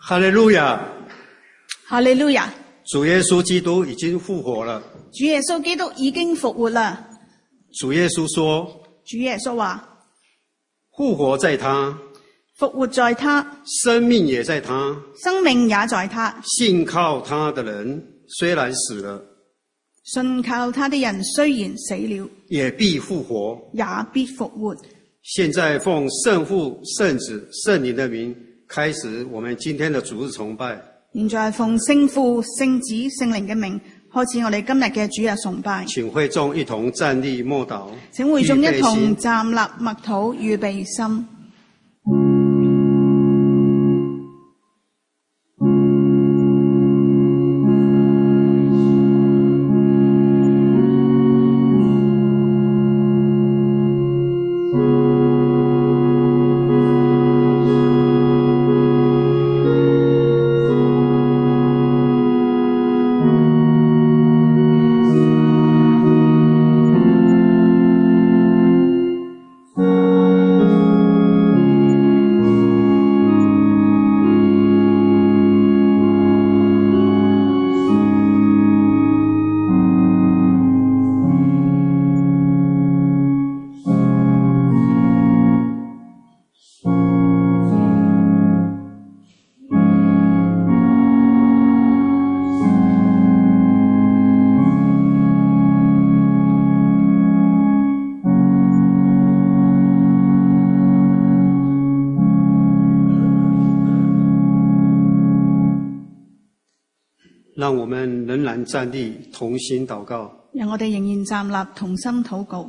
哈利路亚！ 哈利路亞！ 主耶穌基督已經復活了。 主耶穌基督已經復活啦。 主耶穌說， 主耶穌話， 復活在他， 復活在他， 生命也在他， 生命也在他。 信靠他的人雖然死了， 信靠他的人雖然死了， 也必復活， 也必復活。 現在奉聖父、聖子、聖靈的名，開始我們今天的主日崇拜。 現在奉聖父、聖子、聖靈嘅名，開始我哋今日嘅主日崇拜。 請會眾一同站立默禱。 請會眾一同站立默禱，預備心。 讓我們仍然站立，同心禱告。 讓我哋仍然站立，同心禱告。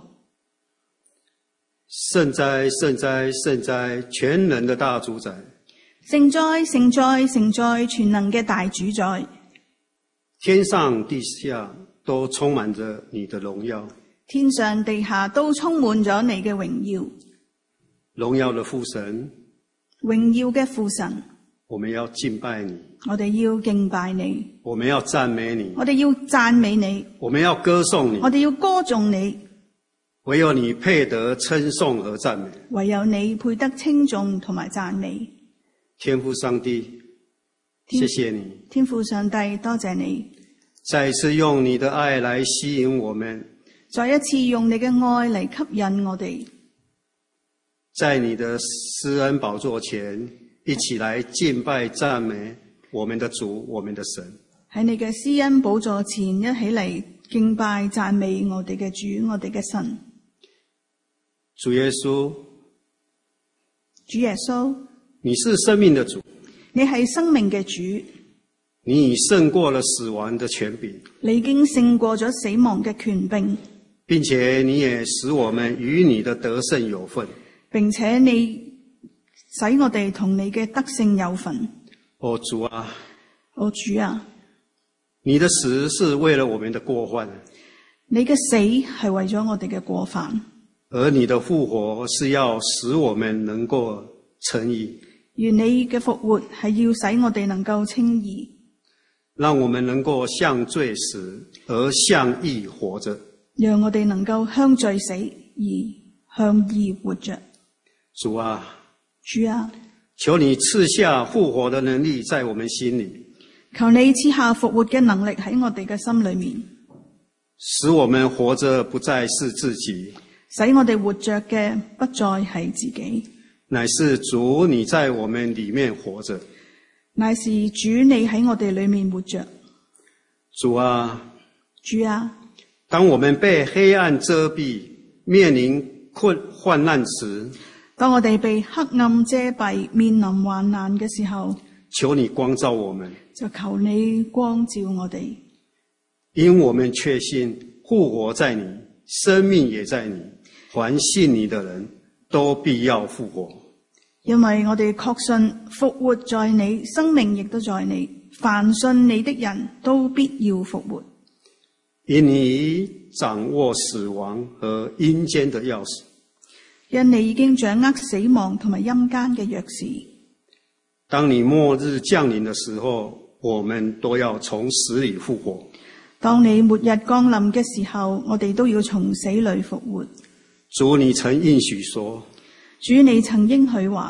聖哉，聖哉，聖哉，全能的大主宰！ 聖哉，聖哉，聖哉，全能嘅大主宰！ 天上地下都充滿着你的榮耀， 天上地下都充滿咗你嘅榮耀。 榮耀的父神， 榮耀嘅父神， 我們要敬拜你， 我哋要敬拜你， 我們要讚美你， 我哋要讚美你， 我們要歌頌你， 我哋要歌頌你。 唯有你配得稱頌和讚美， 唯有你配得稱頌同埋讚美。 天父上帝，謝謝你， 天父上帝，多謝你， 再一次用你的愛來吸引我們， 再一次用你嘅愛嚟吸引我哋， 在你的施恩寶座前一起來敬拜讚美我們的主，我們的神。 喺你嘅施恩寶座前一起嚟敬拜讚美我哋嘅主，我哋嘅神。 主耶穌， 主耶穌， 你是生命的主， 你係生命嘅主， 你已勝過了死亡的權柄， 你已經勝過咗死亡嘅權柄， 並且你也使我們與你的得勝有份， 並且你使我哋同你嘅得勝有份。 哦主啊， 哦主啊， 你的死是為了我們的過犯， 你嘅死係為咗我哋嘅過犯， 而你的復活是要使我們能夠稱義， 而你嘅復活係要使我哋能夠稱義， 讓我們能夠向罪死而向義活着， 讓我哋能夠向罪死而向義活着。 主啊， 主啊， 求你賜下復活的能力在我們心裡， 求你賜下復活嘅能力喺我哋嘅心裏面， 使我們活着不再是自己， 使我哋活着嘅不再係自己， 乃是主你在我們裡面活着， 乃是主你喺我哋裏面活着。 主啊， 主啊， 當我們被黑暗遮蔽，面臨患難時， 當我哋被黑暗遮蔽，面臨患難嘅時候， 求你光照我們， 就求你光照我哋， 因我們確信復活在你，生命也在你，凡信你的人都必要復活。 因為我哋確信復活在你，生命亦都在你，凡信你的人都必要復活。 因你掌握死亡和陰間的鑰匙， 因你已經掌握死亡同埋陰間嘅鑰匙。 當你末日降臨的時候，我們都要從死裡復活。 當你末日降臨嘅時候，我哋都要從死裡復活。 主，你曾應許說， 主，你曾應許話，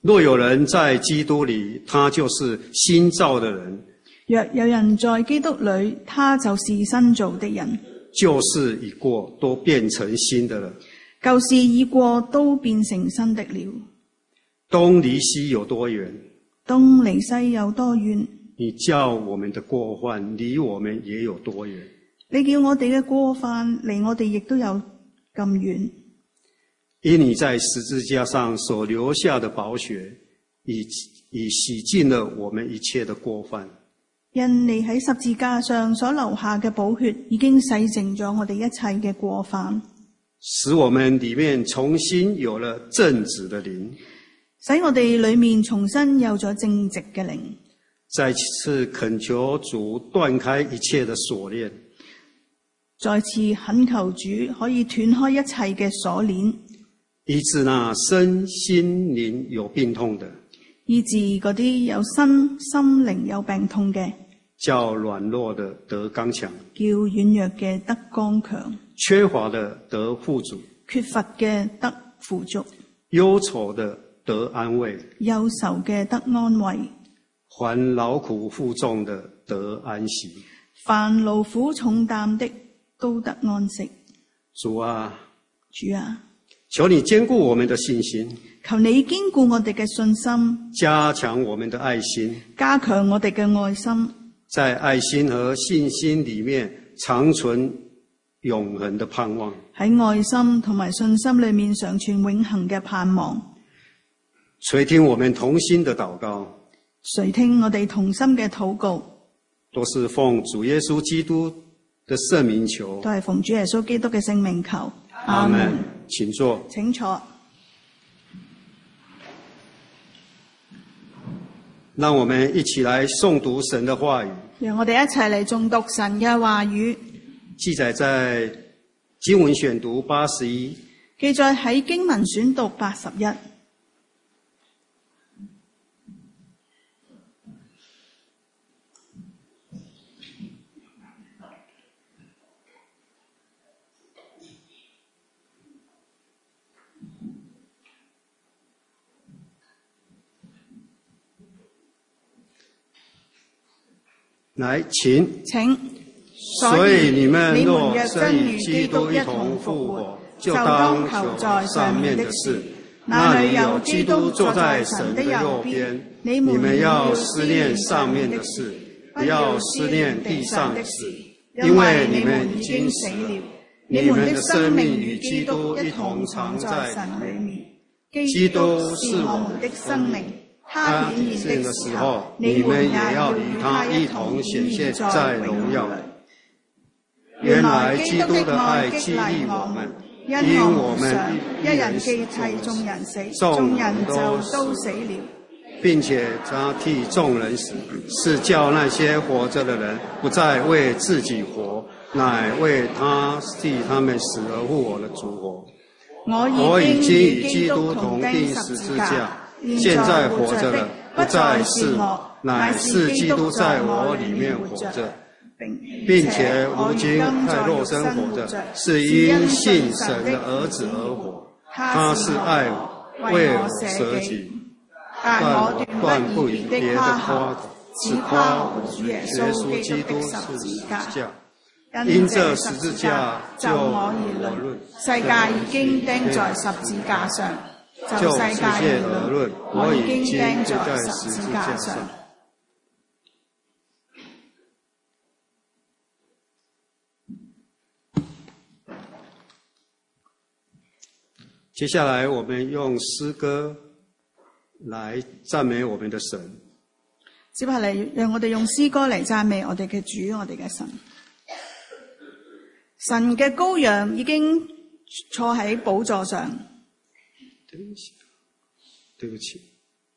若有人在基督里，他就是新造的人， 若有人在基督里，他就是新造的人， 旧事已過，都變成新的了。 舊事已過，都變成新的了。 東離西有多遠？ 東離西有多遠？ 你叫我們的過犯離我們也有多遠？ 你叫我哋嘅過犯離我哋亦都有咁遠。 因你在十字架上所流下的寶血，已洗淨了我們一切的過犯。 因你喺十字架上所留下嘅寶血，已經洗淨咗我哋一切嘅過犯， 使我們裡面重新有了正直的靈， 使我哋裏面重新有咗正直嘅靈。 再次懇求主斷開一切的鎖鏈， 再次懇求主可以斷開一切嘅鎖鏈， 醫治那身心靈有病痛的， 醫治嗰啲有身心靈有病痛嘅， 叫軟弱的得剛強， 叫軟弱嘅得剛強， 缺乏的得富足， 缺乏嘅得富足， 憂愁的得安慰， 憂愁嘅得安慰， 凡勞苦負重的得安息， 凡勞苦重擔的都得安息。 主啊， 主啊， 求你堅固我們的信心， 求你堅固我哋嘅信心， 加強我們的愛心， 加強我哋嘅愛心， 在愛心和信心裡面長存永恆的盼望。 喺愛心同埋信心裏面常存永恆嘅盼望。 垂聽我們同心的禱告， 垂聽我哋同心嘅禱告， 都是奉主耶穌基督的聖名求， 都係奉主耶穌基督嘅聖名求。 阿們。請坐。 請坐。 讓我們一起來誦讀神的話語。 讓我哋一齊嚟誦讀神嘅話語。 記載在經文選讀81， 記載喺經文選讀81。 來，請。所以你們若真與基督一同復活，就當求在上面的事。那裡有基督坐在神的右邊，你們要思念上面的事，不要思念地上的事，因為你們已經死了，你們的生命與基督一同藏在神裡面。基督是我們的生命。他顯現的時候，你們也要與他一同顯現在榮耀裡。原來基督的愛激勵我們，因我們一人既替眾人死，眾人就都死了，並且他替眾人死，是叫那些活着的人不再為自己活，乃為他替他們死而復活的主活。我已經與基督同釘十字架。現在活着的不再是我，乃是基督在我裡面活着，並且如今在肉身活着，是因信神的兒子而活。他是愛我，為我捨己，但我斷不以別的誇口，只誇我主耶穌基督的十字架。因這十字架就我而論，世界已經釘在十字架上。就世界而論，我已經釘在十字架上。接下來，我們用詩歌來讚美我們的神。接下嚟，讓我哋用詩歌嚟讚美我哋嘅主，我哋嘅神。神嘅羔羊已經坐喺寶座上。對不起。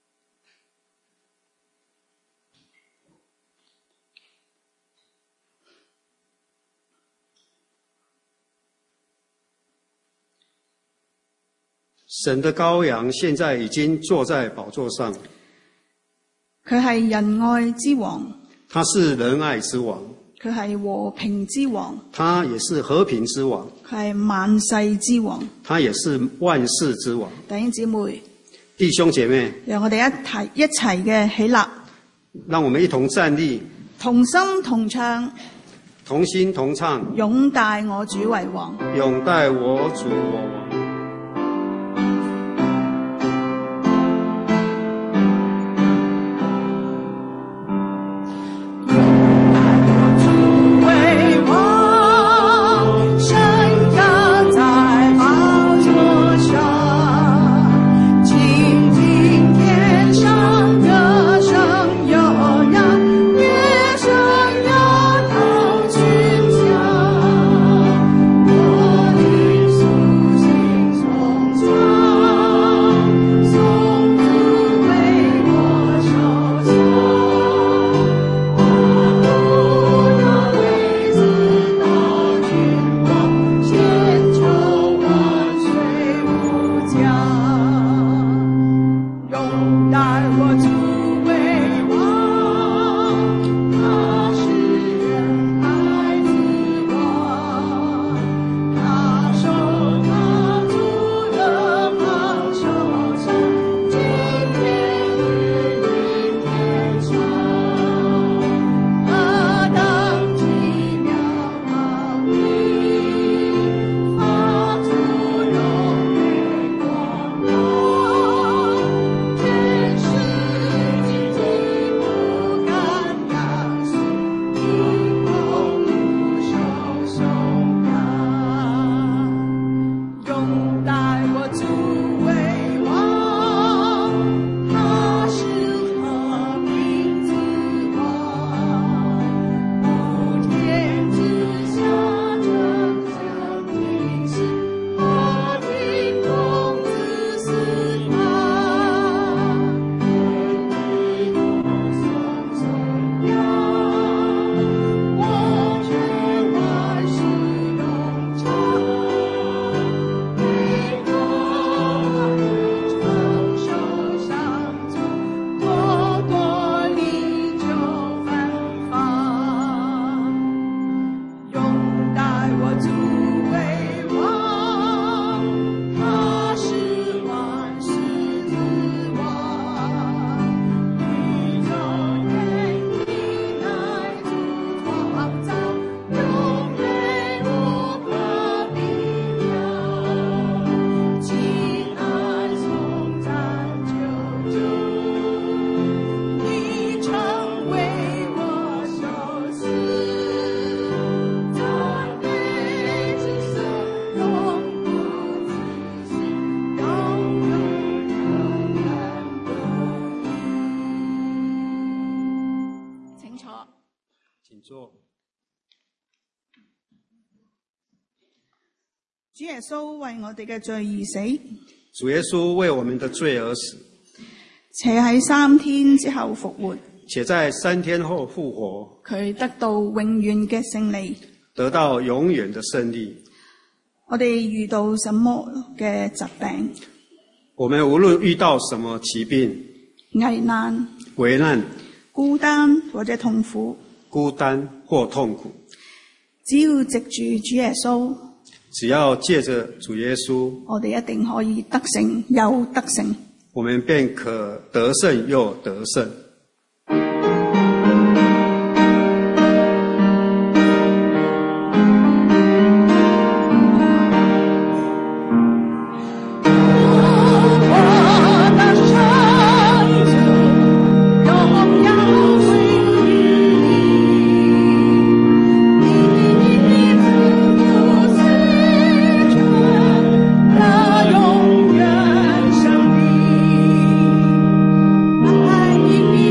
神的羔羊現在已經坐在寶座上。佢係仁愛之王。他是仁愛之王。佢係和平之王。他也是和平之王。佢係萬世之王。他也是萬世之王。弟兄姊妹， 弟兄姐妹， 讓我哋一齊嘅起立， 讓我們一同站立， 同心同唱， 同心同唱， 擁戴我主為王， 擁戴我主我王。 主耶穌為我哋嘅罪而死， 主耶穌為我們的罪而死， 且喺3天之後復活， 且在3天後復活， 佢得到永遠嘅勝利， 得到永遠的勝利。 我哋遇到什麼嘅疾病， 我們無論遇到什麼疾病、 危難、孤單或者痛苦，只要藉住主耶穌， 只要借着主耶穌， 我哋一定可以得勝又得勝， 我們便可得勝又得勝。 永远生命，爱你。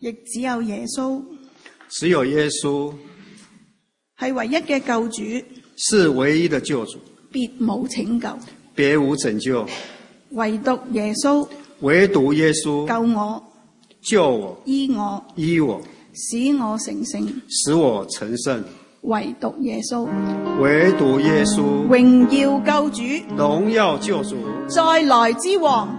亦只有耶穌， 只有耶穌係唯一嘅救主， 是唯一的救主， 別無拯救， 別無拯救， 唯獨耶穌， 唯獨耶穌救我， 醫我， 使我成聖，唯獨耶穌，榮耀救主， 榮耀救主， 再來之王，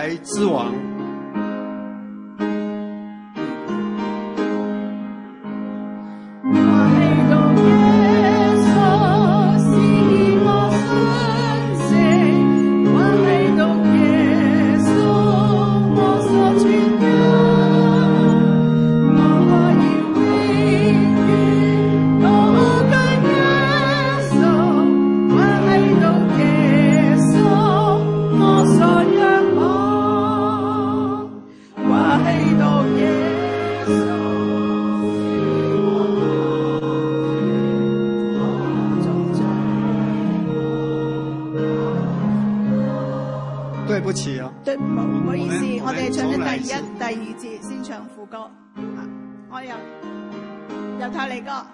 唔好意思，我哋唱咗第一、第二節先唱副歌。我由頭嚟過。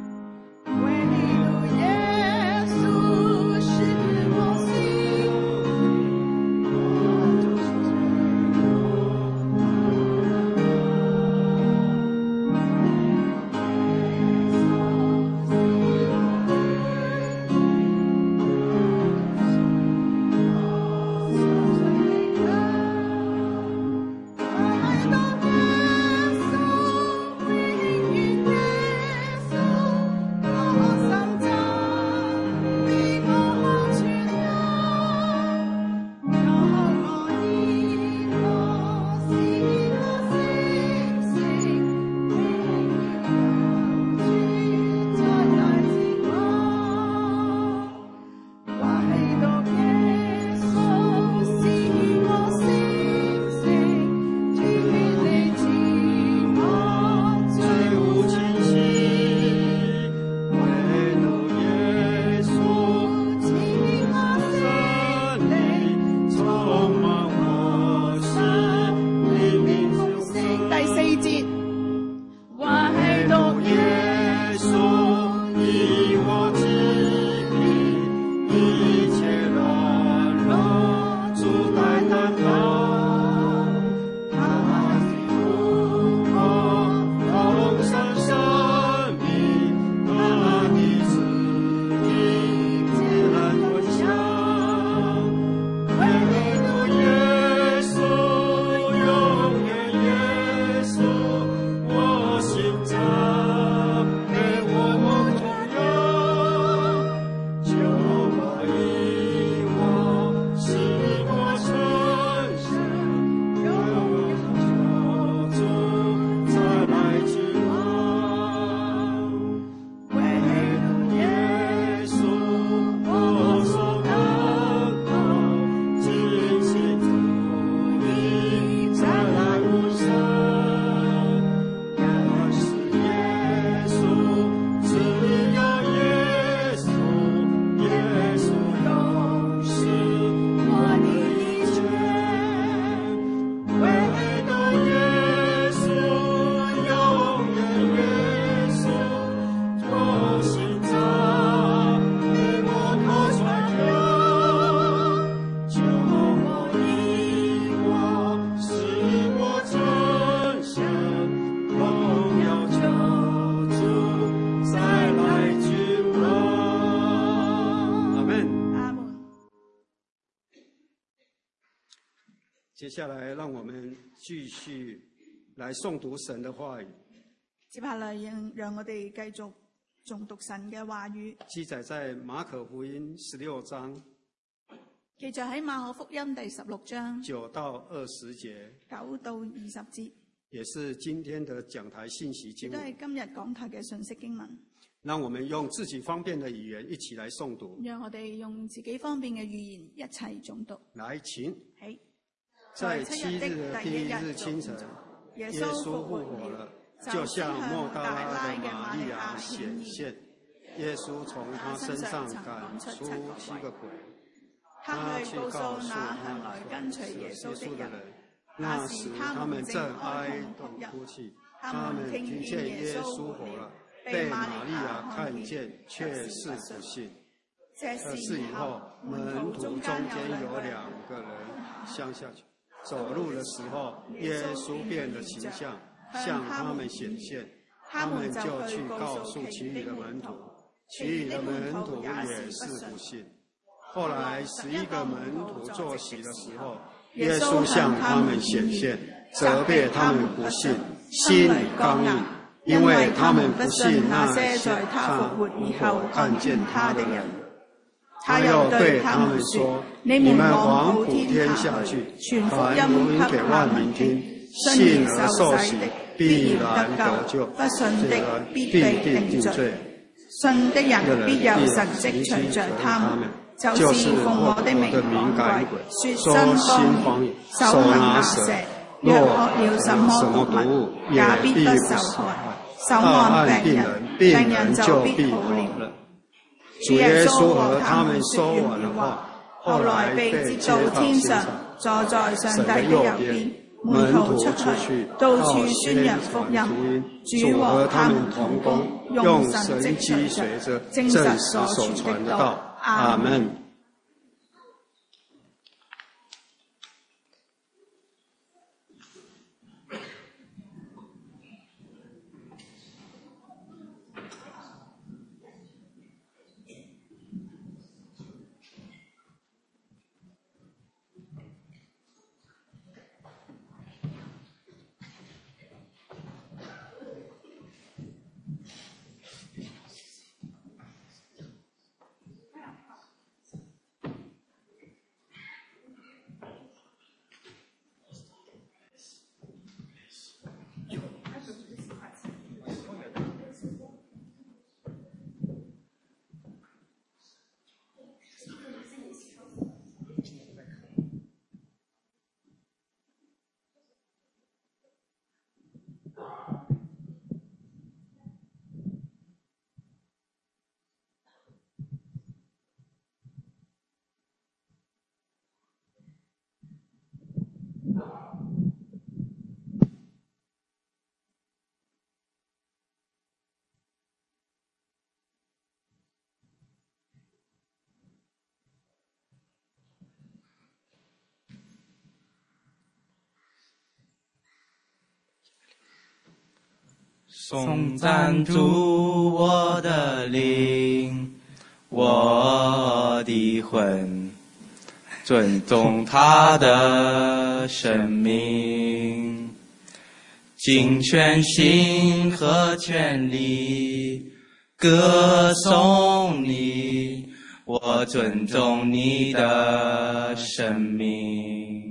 接下來，讓我們繼續來誦讀神的話語。 接下來，讓我哋繼續誦讀神嘅話語。 記載在馬可福音16章。 記載喺馬可福音第16章 9到20節。 9到20節。 也是今天的講台信息經文。 都係今日講台嘅信息經文。 讓我們用自己方便的語言一起來誦讀。 讓我哋用自己方便嘅語言一齊誦讀。 來，請。 在7日的第一日清晨，耶穌復活了，就向莫大拉的瑪利亞顯現。 耶穌從他身上趕出7個鬼， 他去告訴那向來跟隨耶穌的人， 那时他们正哀痛哭泣，他们听见耶稣活了，被玛利亚看见，却是不信。这事以后，门徒中间有2个人乡下去走路的时候，耶稣变了形象，向他们显现，他们就去告诉其余的门徒，其余的门徒也是不信。后来11个门徒坐席的时候，耶稣向他们显现，责备他们不信，心里刚硬，因为他们不信那些在他复活以后看见他的人。他又对他们说：你们往普天下去，传福音给万民听，信而受洗，必然得救；不信的必被定罪。信的人必有神迹隨着他們，就是奉我的名趕鬼，說新方言，手拿蛇，若喝了什麼毒物，也必不受害。手按病人，病人就必好了。主耶穌和他們說完了話，後來被接到天上，坐在上帝的右邊。門徒出去，到處宣揚福音。主和他們同工，用神蹟隨着證實所傳的道。阿們。 颂赞主我的灵，我的魂，尊重他的生命，尽全心和全力歌颂你，我尊重你的生命。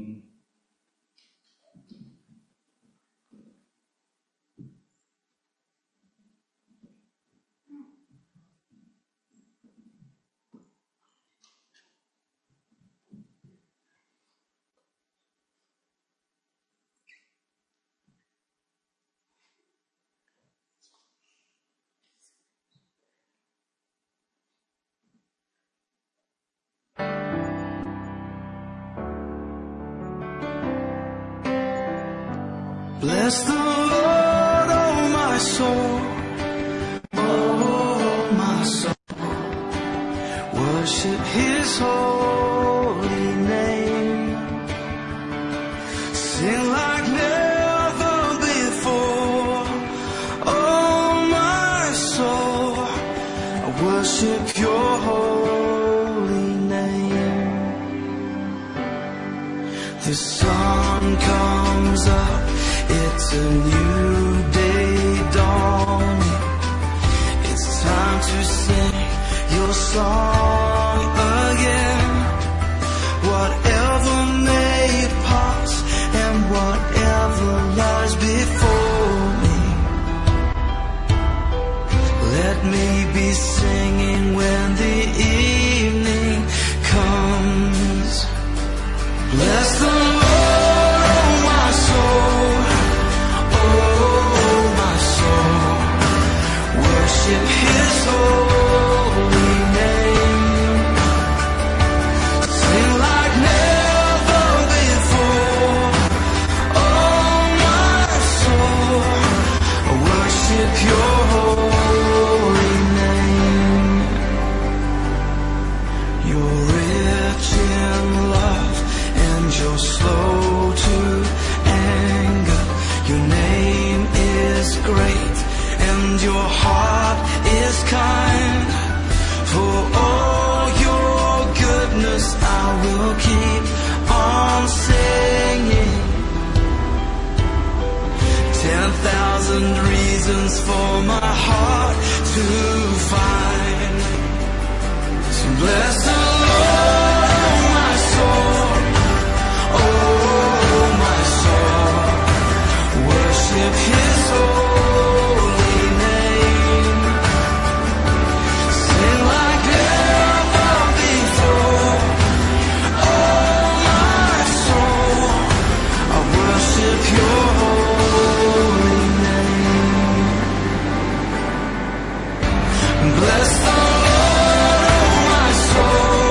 Bless the Lord, oh my soul, oh my soul. Worship His holy name. Sing like never before, oh my soul. I worship Your holy name. The sun comes up. It's a new day dawning. It's time to sing Your song again. Whatever may pass and whatever lies before me, let me be singing when the evening comes. Bless the Lord, oh my soul. Oh You're rich in love and you're slow to anger. Your name is great and your heart is kind. For all your goodness I will keep on singing. 10,000 reasons for my heart to find. So bless the Lord, oh my soul, oh my soul. Worship His holy name. Sing like never before. Oh my soul, I worship Your holy name. Bless the Lord, oh my soul.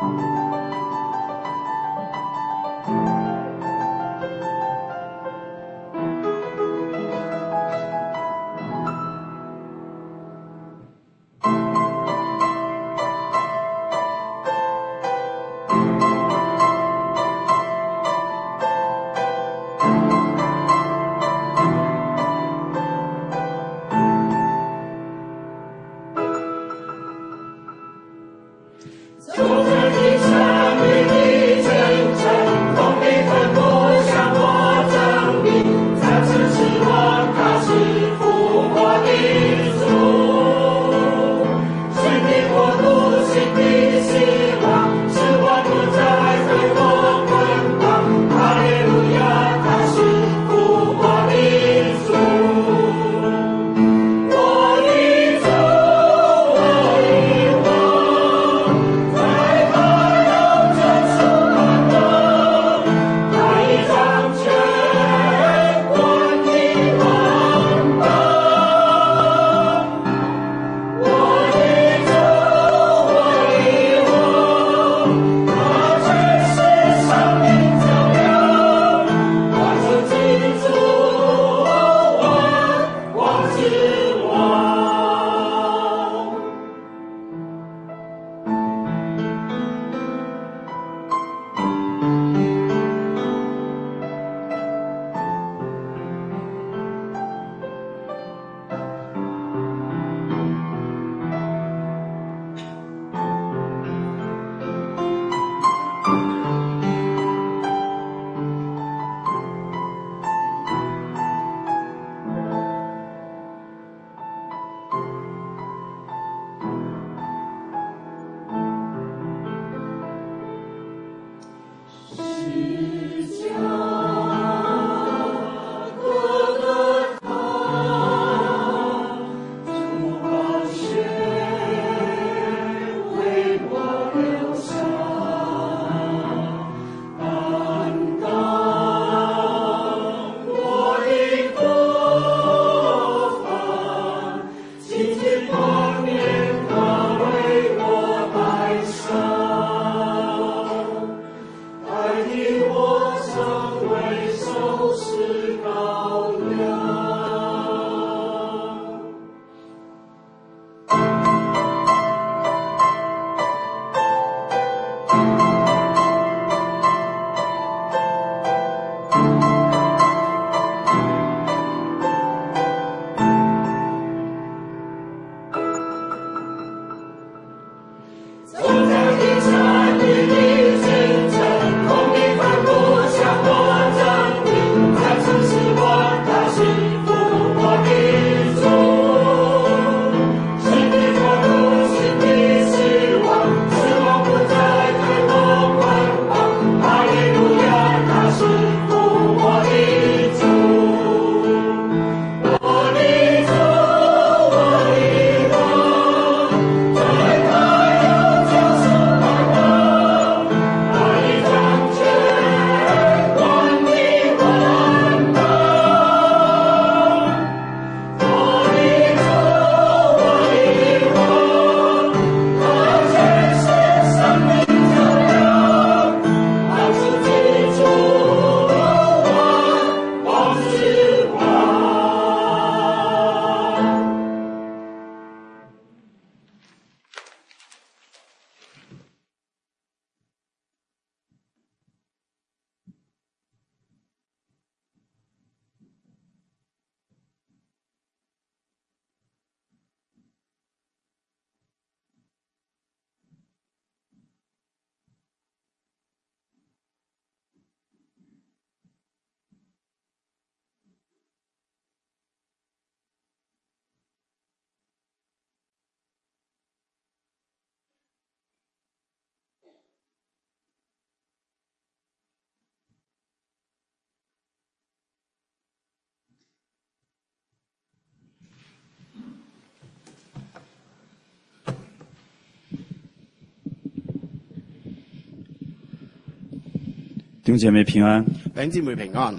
弟兄姐妹平安， 弟兄姊妹平安。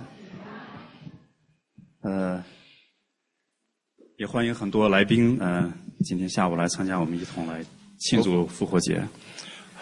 也欢迎很多来宾，今天下午来参加我们一同来庆祝复活节。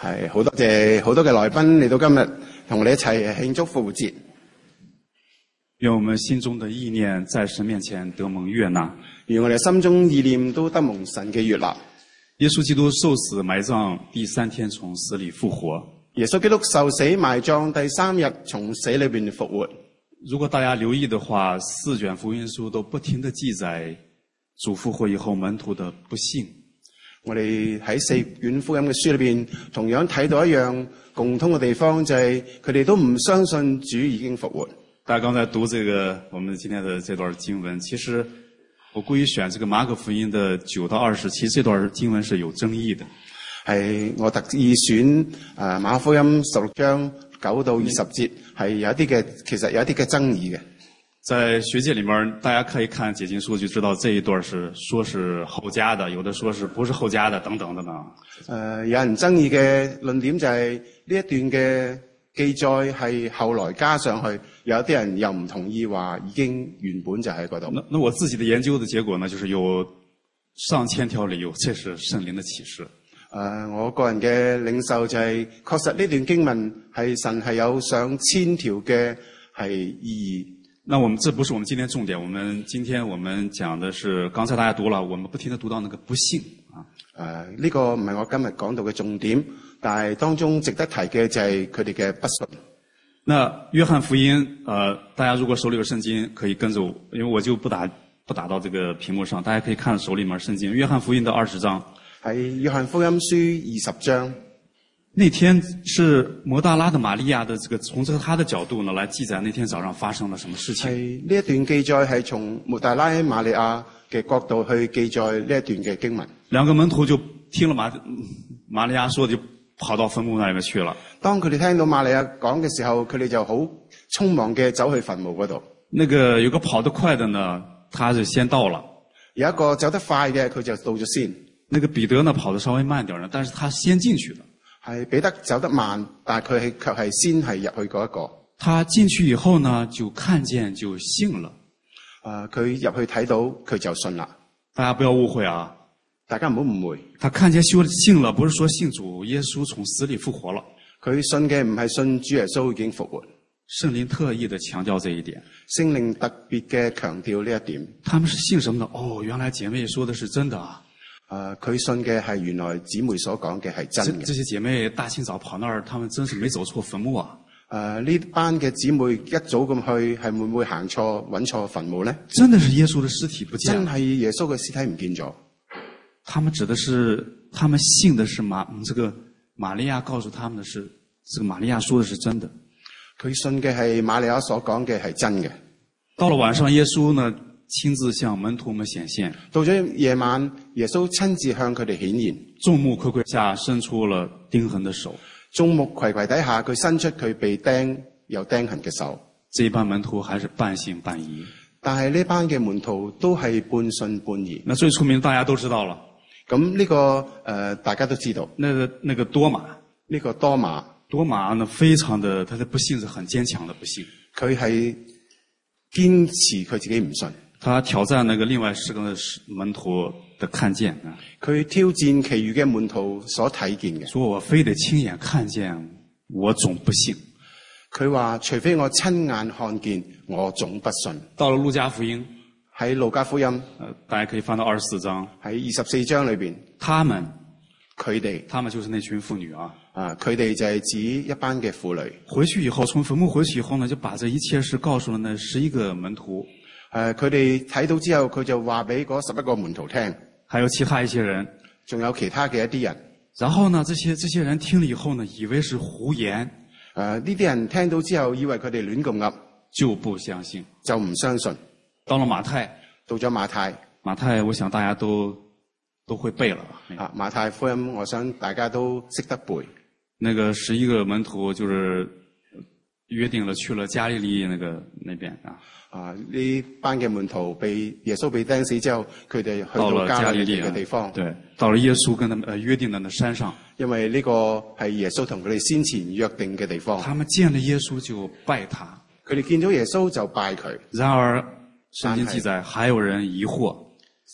係好多謝好多嘅來賓嚟到今日同我哋一齊慶祝復活節。 願我們心中的意念在神面前得蒙悅納， 願我哋心中意念都得蒙神嘅悅納。 耶穌基督受死埋葬，第3天從死裏復活。 耶穌基督受死埋葬，第3日從死裏邊復活。 如果大家留意的話，4卷福音書都不停地記載主復活以後門徒的不信。 我哋喺4卷福音嘅書裏邊，同樣睇到一樣共通嘅地方，就係佢哋都唔相信主已經復活。 大家剛才讀這個我們今天的這段經文，其實我故意選這個馬可福音的9到20，其實這段經文是有爭議的。 係我特意選馬可福音16章9到20節，係有一啲嘅，其實有一啲嘅爭議嘅。 在學界裏面，大家可以看解經書就知道這一段是說是後加的，有的說是不是後加的，等等等等。 有人爭議嘅論點就係呢一段嘅記載係後來加上去，有啲人又唔同意話已經原本就喺嗰度。 那我自己的研究的結果呢，就是有上千條理由，這是聖靈的啟示。 我個人嘅領受就係確實呢段經文係神係有上千條嘅係意義。 那這不是我們今天重點，今天我們講的是，剛才大家讀了，我們不停地讀到那個不信啊。 呢個唔係我今日講到嘅重點，但係當中值得提嘅就係佢哋嘅不信。 那約翰福音，大家如果手裏有聖經，可以跟着我，因為我就不打到這個屏幕上，大家可以看手裏面聖經。約翰福音的20章， 喺約翰福音書20章。 那天是摩大拉的瑪利亞的從她的角度呢來記載那天早上發生了什麼事情。 係呢一段記載係從摩大拉瑪利亞嘅角度去記載呢一段嘅經文。 兩個門徒就聽了瑪利亞說，就跑到墳墓那裡面去了。 當佢哋聽到瑪利亞講嘅時候，佢哋就好匆忙嘅走去墳墓嗰度。 那個有個跑得快的呢，他就先到了。 有一個走得快嘅，佢就到咗先。 那個彼得呢跑得稍微慢點呢，但是他先進去了。 係彼得走得慢，但係佢卻係先係入去嗰一個。 他進去以後呢，就看見就信了。 佢入去睇到佢就信啦。 大家不要誤會啊！ 大家唔好誤會。 他看見信了，不是說信主耶穌從死裡復活了。 佢信嘅唔係信主耶穌已經復活。 聖靈特意的強調這一點。 聖靈特別嘅強調呢一點。 他們是信什麼呢？哦，原來姐妹說的是真的啊！ 佢信嘅係原來姊妹所講嘅係真嘅。 這些姐妹大清早跑那兒，她們真是沒走錯墳墓啊！ 呢班嘅姊妹一早咁去，係會唔會行錯揾錯墳墓呢？ 真的是耶穌的屍體不見了。 真係耶穌嘅屍體唔見咗。 他們指的是，他們信的是這個瑪利亞告訴他們的是，這個瑪利亞說的是真的。 佢信嘅係瑪利亞所講嘅係真嘅。 到了晚上，耶穌呢親自向門徒們顯現。 到咗夜晚，耶穌親自向佢哋顯現。 眾目睽睽下伸出了釘痕的手。 眾目睽睽底下，佢伸出佢被釘有釘痕嘅手。 這一班門徒還是半信半疑。 但係呢班嘅門徒都係半信半疑。 那最出名大家都知道了。 咁呢個大家都知道。 那個多馬。 呢個多馬呢非常的，他的不信是很堅強的不信。 佢係堅持佢自己唔信。 他挑戰那個另外10個門徒的看見啊。 佢挑戰其餘嘅門徒所睇見嘅。 說我非得親眼看見，我總不信。 佢話除非我親眼看見，我總不信。 到了路加福音。 喺路加福音， 大家可以翻到24章。 喺24章裏邊，佢哋就是那群婦女啊。 佢哋就係指一班嘅婦女。 回去以後，從墳墓回去以後呢，就把這一切事告訴了那11個門徒。 佢哋睇到之後，佢就話俾嗰11個門徒聽。 還有其他一些人， 仲有其他嘅一啲人。 然後呢，這些人聽了以後呢，以為是胡言。 呢啲人聽到之後，以為佢哋亂咁噏， 就不相信， 就唔相信。 到了馬太， 馬太， 我想大家都會背了。 馬太福音，我想大家都識得背。 那個11個門徒就是約定了去了加利利那邊啊。 呢班嘅門徒耶穌被釘死之後，佢哋去到加利利嘅地方。 對，到了耶穌跟他們約定的那山上。 因為呢個係耶穌同佢哋先前約定嘅地方。 他們見了耶穌就拜他。 佢哋見到耶穌就拜佢。 然而聖經記載還有人疑惑。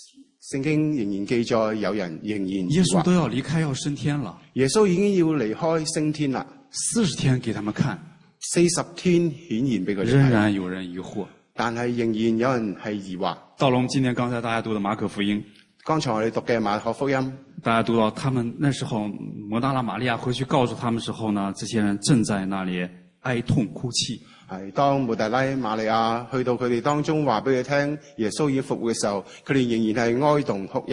聖經仍然記載有人仍然耶穌都要離開要升天了， 耶穌已經要離開升天啦 ，40天給他們看 ，40天顯現俾佢哋睇， 仍然有人疑惑， 但係仍然有人係疑惑。 到了我們今天剛才大家讀的馬可福音， 剛才我哋讀嘅馬可福音， 大家讀到他們那時候抹大拉瑪利亞回去告訴他們時候呢，這些人正在那裡哀痛哭泣。 係當抹大拉瑪利亞去到佢哋當中話俾佢聽耶穌已經復活嘅時候，佢哋仍然係哀慟哭泣。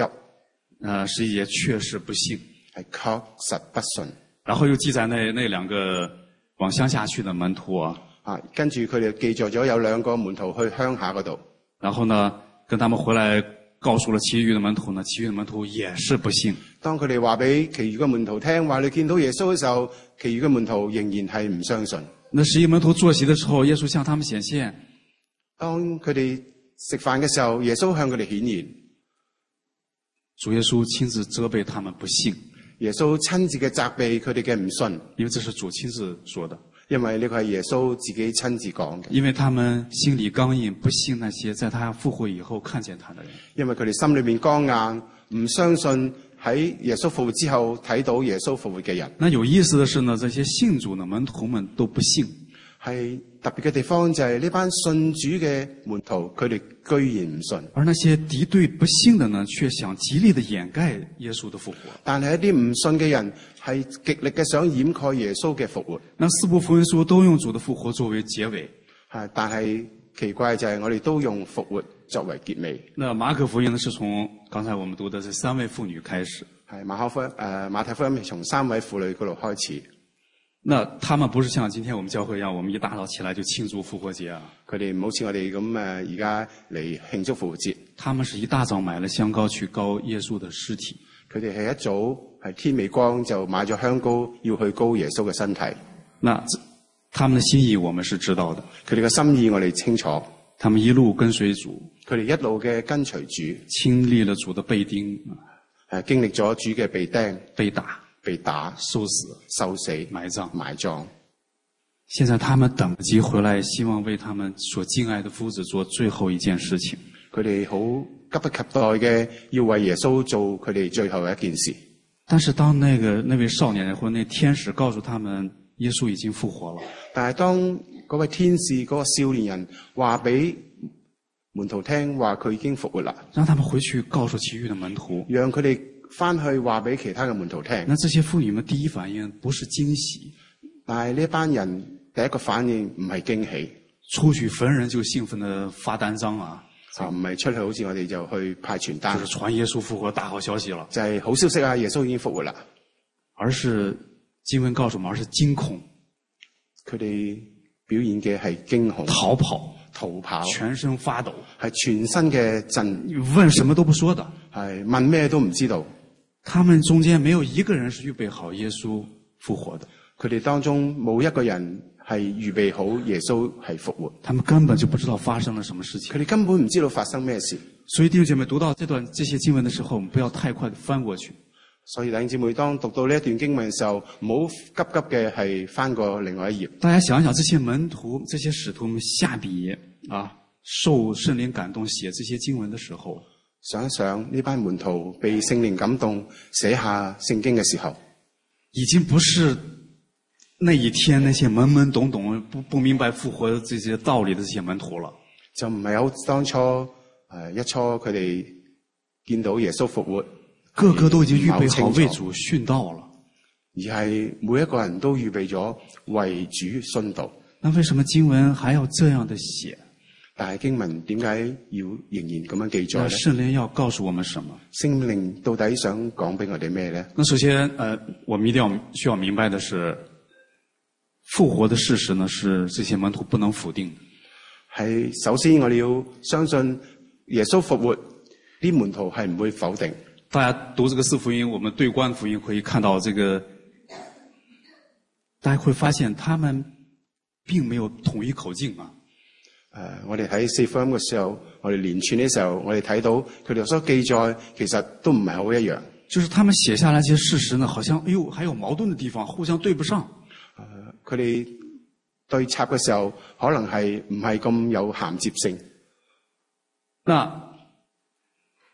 11節確實不信， 係確實不信。 然後又記載那兩個往鄉下去的門徒啊， 跟住佢哋記載咗有兩個門徒去鄉下嗰度， 然後呢跟他們回來告訴了其餘的門徒呢，其餘的門徒也是不信。 當佢哋話俾其餘嘅門徒聽話你見到耶穌嘅時候，其餘嘅門徒仍然係唔相信。 那11門徒坐席的時候，耶穌向他們顯現。 當佢哋食飯嘅時候，耶穌向佢哋顯現。 主耶穌親自責備他們不信。 耶穌親自嘅責備佢哋嘅唔信， 因為這是主親自說的。 因為呢個係耶穌自己親自講嘅。 因為他們心裡剛硬，不信那些在他復活以後看見他的人。 因為佢哋心裏面剛硬，唔相信喺耶穌復活之後睇到耶穌復活嘅人。 那有意思的是呢，這些信主的門徒們都不信。 係特別嘅地方就係呢班信主嘅門徒，佢哋居然唔信。 而那些敵對不信的呢，卻想極力的掩蓋耶穌的復活。 但係一啲唔信嘅人係極力嘅想掩蓋耶穌嘅復活。 那4部福音書都用主的復活作為結尾。 但係奇怪就係我哋都用復活作為結尾。 那馬可福音呢，是從剛才我們讀的這3位婦女開始。 係馬太福音係從3位婦女嗰度開始。 那他們不是像今天我們教會一樣，我們一大早起來就慶祝復活節啊。 佢哋唔好似我哋咁而家嚟慶祝復活節。 他們是一大早買了香膏去膏耶穌的屍體。 佢哋係一早係天未光就買咗香膏要去膏耶穌嘅身體。 那他們的心意我們是知道的。 佢哋嘅心意我哋清楚。 他們一路跟隨主。 佢哋一路嘅跟隨主。 經歷了主的被釘。 經歷咗主嘅被釘、被打、 受死、埋葬。現在他們等急回來，希望為他們所敬愛的夫子做最後一件事情。 佢哋好急不及待嘅要為耶穌做佢哋最後一件事。 但是當那位少年人或那天使告訴他們耶穌已經復活了， 但係當嗰位天使嗰個少年人話俾門徒聽話佢已經復活啦， 讓他們回去告訴其餘的門徒， 讓佢哋翻去話俾其他嘅門徒聽。 那這些婦女們第一反應不是驚喜， 但係呢班人第一個反應唔係驚喜， 出去逢人就興奮地發單張啊， 唔係出去好似我哋就去派傳單， 就是傳耶穌復活大好消息了， 就係好消息啊！耶穌已經復活啦， 而是經文告訴我們，而是驚恐， 佢哋表現嘅係驚恐、 逃跑、 全身發抖， 係全身嘅震， 問什麼都不說的， 係問咩都唔知道。 他們中間沒有一個人是預備好耶穌復活的， 佢哋當中冇一個人係預備好耶穌係復活， 他們根本就不知道發生了什麼事情， 佢哋根本唔知道發生咩事。 所以弟兄姐妹讀到這些經文的時候，我們不要太快地翻過去。 所以弟兄姊妹當讀到呢一段經文嘅時候，唔好急急嘅係翻過另外一頁。 大家想一想，這些門徒、這些使徒們下筆受聖靈感動寫這些經文的時候， 想一想呢班門徒被聖靈感動寫下聖經嘅時候， 已經不是那一天那些懵懵懂懂不明白復活這些道理的這些門徒了， 就唔係好當初一初佢哋見到耶穌復活， 個個都已經預備好為主殉道了， 而係每一個人都預備咗為主殉道。 那為什麼經文還要這樣的寫？ 但係經文點解要仍然咁樣記載呢？ 聖靈要告訴我們什麼？ 聖靈到底想講俾我哋咩呢？ 那首先我們一定需要明白的是，復活的事實呢，是這些門徒不能否定的。 係首先我哋要相信耶穌復活，啲門徒係唔會否定。 大家讀這個四福音，我們對觀福音可以看到這個，大家會發現他們並沒有統一口徑啊。 我哋睇四福音嘅時候，我哋連串嘅時候，我哋睇到佢哋所記載其實都唔係好一樣。 就是他們寫下來這些事實呢，好像還有矛盾的地方，互相對不上。 佢哋對插嘅時候，可能係唔係咁有銜接性。 那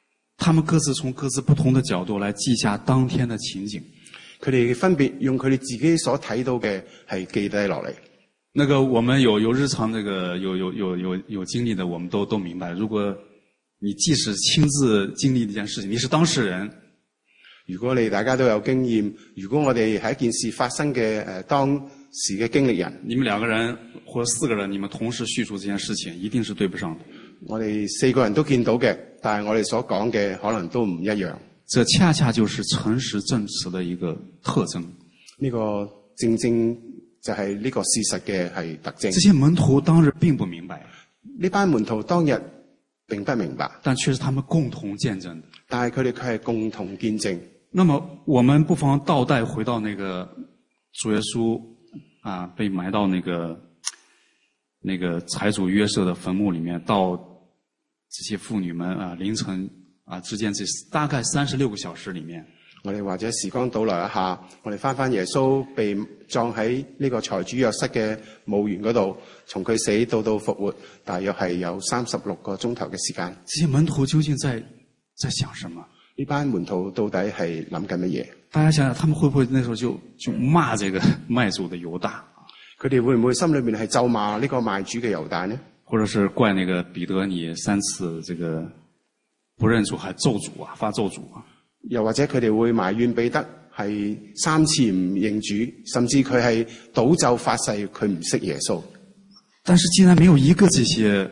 他们各自从各自不同的角度来記下當天的情景。 佢哋分別用佢哋自己所睇到嘅係記低落嚟。 那個我們有日常那個有經歷的，我們都明白。如果你即使親自經歷一件事情，你是當事人。 如果你大家都有經驗，如果我哋係一件事發生嘅當時嘅經歷人， 你們2個人或者4個人，你們同時敘述這件事情，一定是對不上的。 我哋4個人都見到嘅，但係我哋所講嘅可能都唔一樣。 這恰恰就是誠實證詞的一個特徵。 呢個正正就係呢個事實嘅係特徵。 這些門徒當日並不明白， 呢班門徒當日並不明白， 但卻是他們共同見證的。 但係佢哋卻係共同見證。 那麼我們不妨倒帶回到那個主耶穌啊被埋到那個財主約瑟的墳墓裏面，到這些婦女們啊凌晨啊之間這大概36個小時裏面， 我哋或者時光倒流一下，我哋翻耶穌被葬喺呢個財主約瑟嘅墓園嗰度，從佢死到復活，大約係有36個鐘頭嘅時間。 這些門徒究竟在想什麼？ 呢班門徒到底係諗緊乜嘢？ 大家想想，他們會不會那時候就罵這個賣主的猶大？ 佢哋會唔會心裏面係咒罵呢個賣主嘅猶大呢？ 或者是怪那個彼得你3次這個不認主，還咒主啊，發咒主啊？ 又或者佢哋會埋怨彼得係3次唔認主，甚至佢係賭咒發誓佢唔識耶穌。 但是竟然沒有一個這些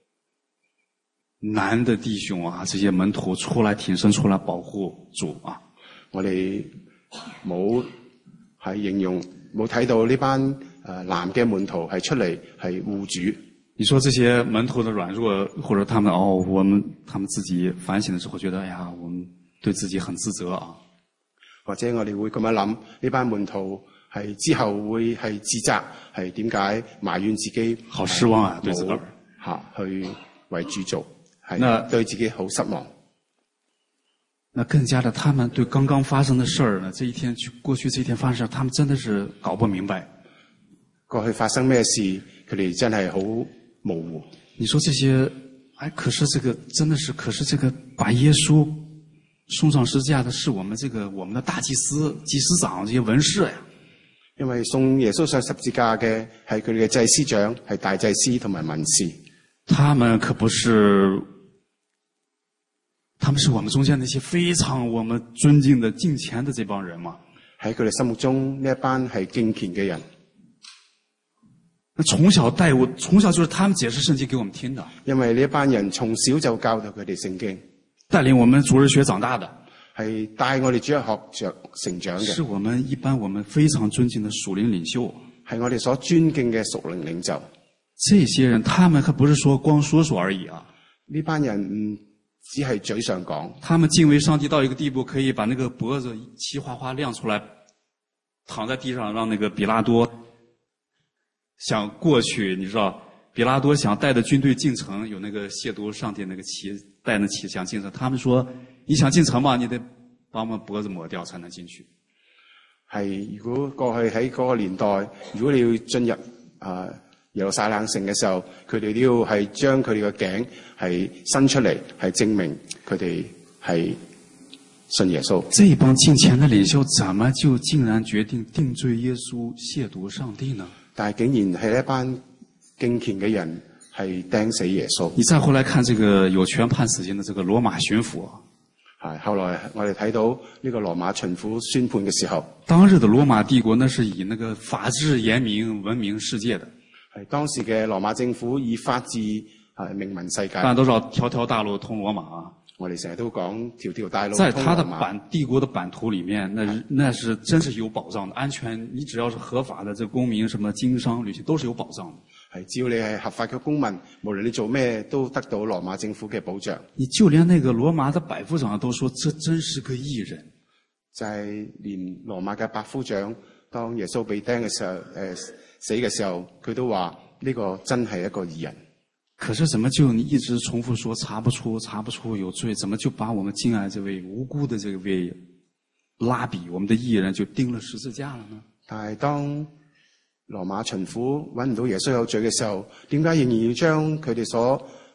男的弟兄啊，這些門徒出來挺身出來保護主啊！ 我哋冇係形容，冇睇到呢班男嘅門徒係出嚟係護主。 你說這些門徒的軟弱，或者他們他們自己反省的時候覺得，哎呀，我們對自己很自責啊。 或者我哋會咁樣諗，呢班門徒係之後會係自責，係點解埋怨自己？ 好失望啊，對自個兒去為主做。那對自己好失望。 那更加的，他們對剛剛發生的事兒呢，過去這一天發生的事，他們真的是搞不明白。 過去發生咩事，佢哋真係好模糊。 你說這些，可是這個真的是，可是這個把耶穌送上十字架的是我們的大祭司、祭司長這些文士呀。 因為送耶穌上十字架嘅係佢哋嘅祭司長，係大祭司同埋文士。 他們可不是。他們是我們中間那些非常我們尊敬的敬虔的這幫人嘛？ 喺佢哋心目中呢一班係敬虔嘅人。 那從小就是他們解釋聖經給我們聽的。 因為呢一班人從小就教導佢哋聖經， 帶領我們主日學長大的， 係帶我哋主日學成長嘅。 是我們非常尊敬的屬靈領袖， 係我哋所尊敬嘅屬靈領袖。 這些人，他們可不是說光說說而已啊！ 呢班人只係嘴上講， 他們敬畏上帝到一個地步，可以把那個脖子漆花花亮出來，躺在地上，讓那個比拉多想過去。你知道，比拉多想帶着軍隊進城，有那個褻瀆上帝那個旗，帶那旗想進城。他們說：你想進城嘛？你得把我們脖子抹掉才能進去。 係，如果過去喺嗰個年代，如果你要進入耶路撒冷城嘅時候，佢哋都要係將佢哋嘅頸係伸出嚟，係證明佢哋係信耶穌。 這幫敬虔的領袖，怎麼就竟然決定定罪耶穌、褻瀆上帝呢？ 但係竟然係一班敬虔嘅人係釘死耶穌。 你再後來看這個有權判死刑的這個羅馬巡撫， 係後來我哋睇到呢個羅馬巡撫宣判嘅時候， 當日的羅馬帝國那是以那個法治嚴明聞名世界的。 係當時嘅羅馬政府以法治名聞世界。 大家都知道條條大路通羅馬啊！ 我哋成日都講條條大路通羅馬。 在他的帝國的版圖裡面，那是真是有保障的，安全。你只要是合法的，這公民什麼經商旅行都是有保障的。 係只要你係合法嘅公民，無論你做咩都得到羅馬政府嘅保障。 你就連那個羅馬的百夫長都說，這真是個義人。 就係連羅馬嘅百夫長，當耶穌被釘嘅時候，死嘅時候，佢都話呢個真係一個義人。 可是怎麼就你一直重複說查不出有罪，怎麼就把我們敬愛這位無辜的這位拉比，我們的義人就釘了十字架了呢？ 但係當羅馬巡撫揾唔到耶穌有罪嘅時候，點解仍然要將佢哋所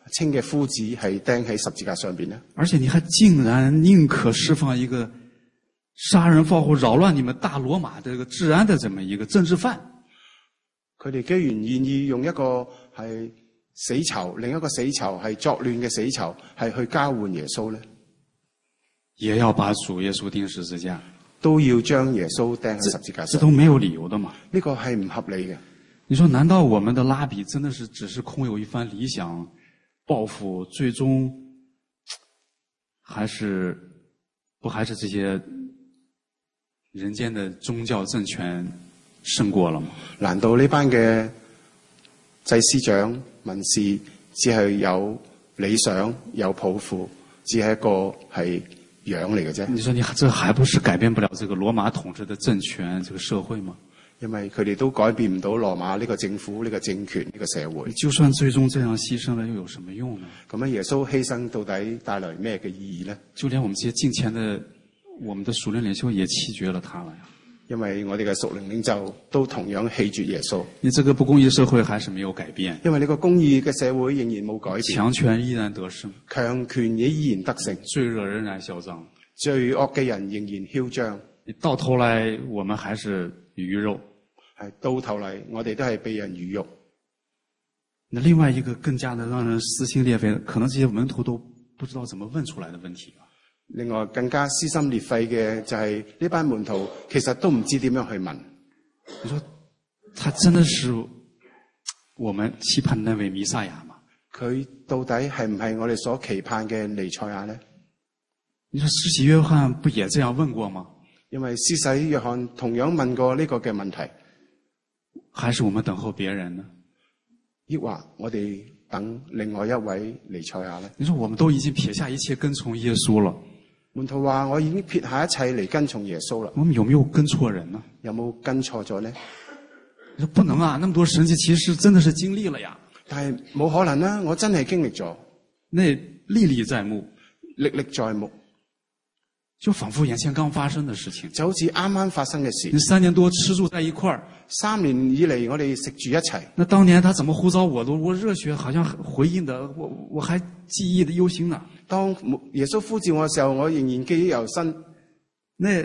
稱嘅夫子係釘喺十字架上邊呢？ 而且你還竟然寧可釋放一個殺人放火、擾亂你們大羅馬這個治安的這麼一個政治犯。 佢哋居然願意用一個係死囚，另一個死囚係作亂嘅死囚，係去交換耶穌呢？ 也要把主耶穌釘十字架， 都要將耶穌釘喺十字架上。 這都沒有理由的嘛？ 呢個係唔合理嘅。 你說難道我們的拉比真的是只是空有一番理想抱負，最終還是這些人間的宗教政權勝過了嗎？ 難道呢班嘅祭司長、文士只係有理想、有抱負，只係一個係樣嚟嘅啫？ 你說你這還不是改變不了這個羅馬統治的政權、這個社會嗎？ 因為佢哋都改變唔到羅馬呢個政府、呢個政權、呢個社會。 就算最終這樣犧牲了，又有什麼用呢？ 咁樣耶穌犧牲到底帶來咩嘅意義呢？ 就連我們這些敬虔的我們的屬靈領袖也棄絕了他了呀。 因為我哋嘅屬靈領袖都同樣棄絕耶穌。 你這個不公義社會還是沒有改變。 因為呢個公義嘅社會仍然冇改變。 強權依然得勝。 強權也依然得勝。 罪惡仍然囂張。 罪惡嘅人仍然囂張。 到頭來我們還是魚肉。 係到頭嚟，我哋都係被人魚肉。 那另外一個更加的讓人撕心裂肺，可能這些門徒都不知道怎麼問出來的問題。 另外更加撕心裂肺嘅就係呢班門徒其實都唔知點樣去問。 你說他真的是我們期盼的那位彌賽亞嗎？ 佢到底係唔係我哋所期盼嘅彌賽亞呢？ 你說施洗約翰不也這樣問過嗎？ 因為施洗約翰同樣問過呢個嘅問題。 還是我們等候別人呢？ 抑或我哋等另外一位彌賽亞呢？ 你說我們都已經撇下一切跟從耶穌了。 門徒話：我已經撇下一切嚟跟從耶穌啦。 我們有沒有跟錯人呢？ 有冇跟錯咗呢？ 你說不能啊，那麼多神蹟其實真的是經歷了呀。 但係冇可能啦，我真係經歷咗。 那歷歷在目， 歷歷在目。 就仿佛眼前剛發生的事情， 就好似啱啱發生嘅事。 你3年多吃住在一塊兒 ，3年以嚟我哋食住一齊。 那當年他怎麼呼召我熱血好像回應的，我還記憶的猶新呢。 當耶穌呼召我嘅時候，我仍然記憶猶新。 那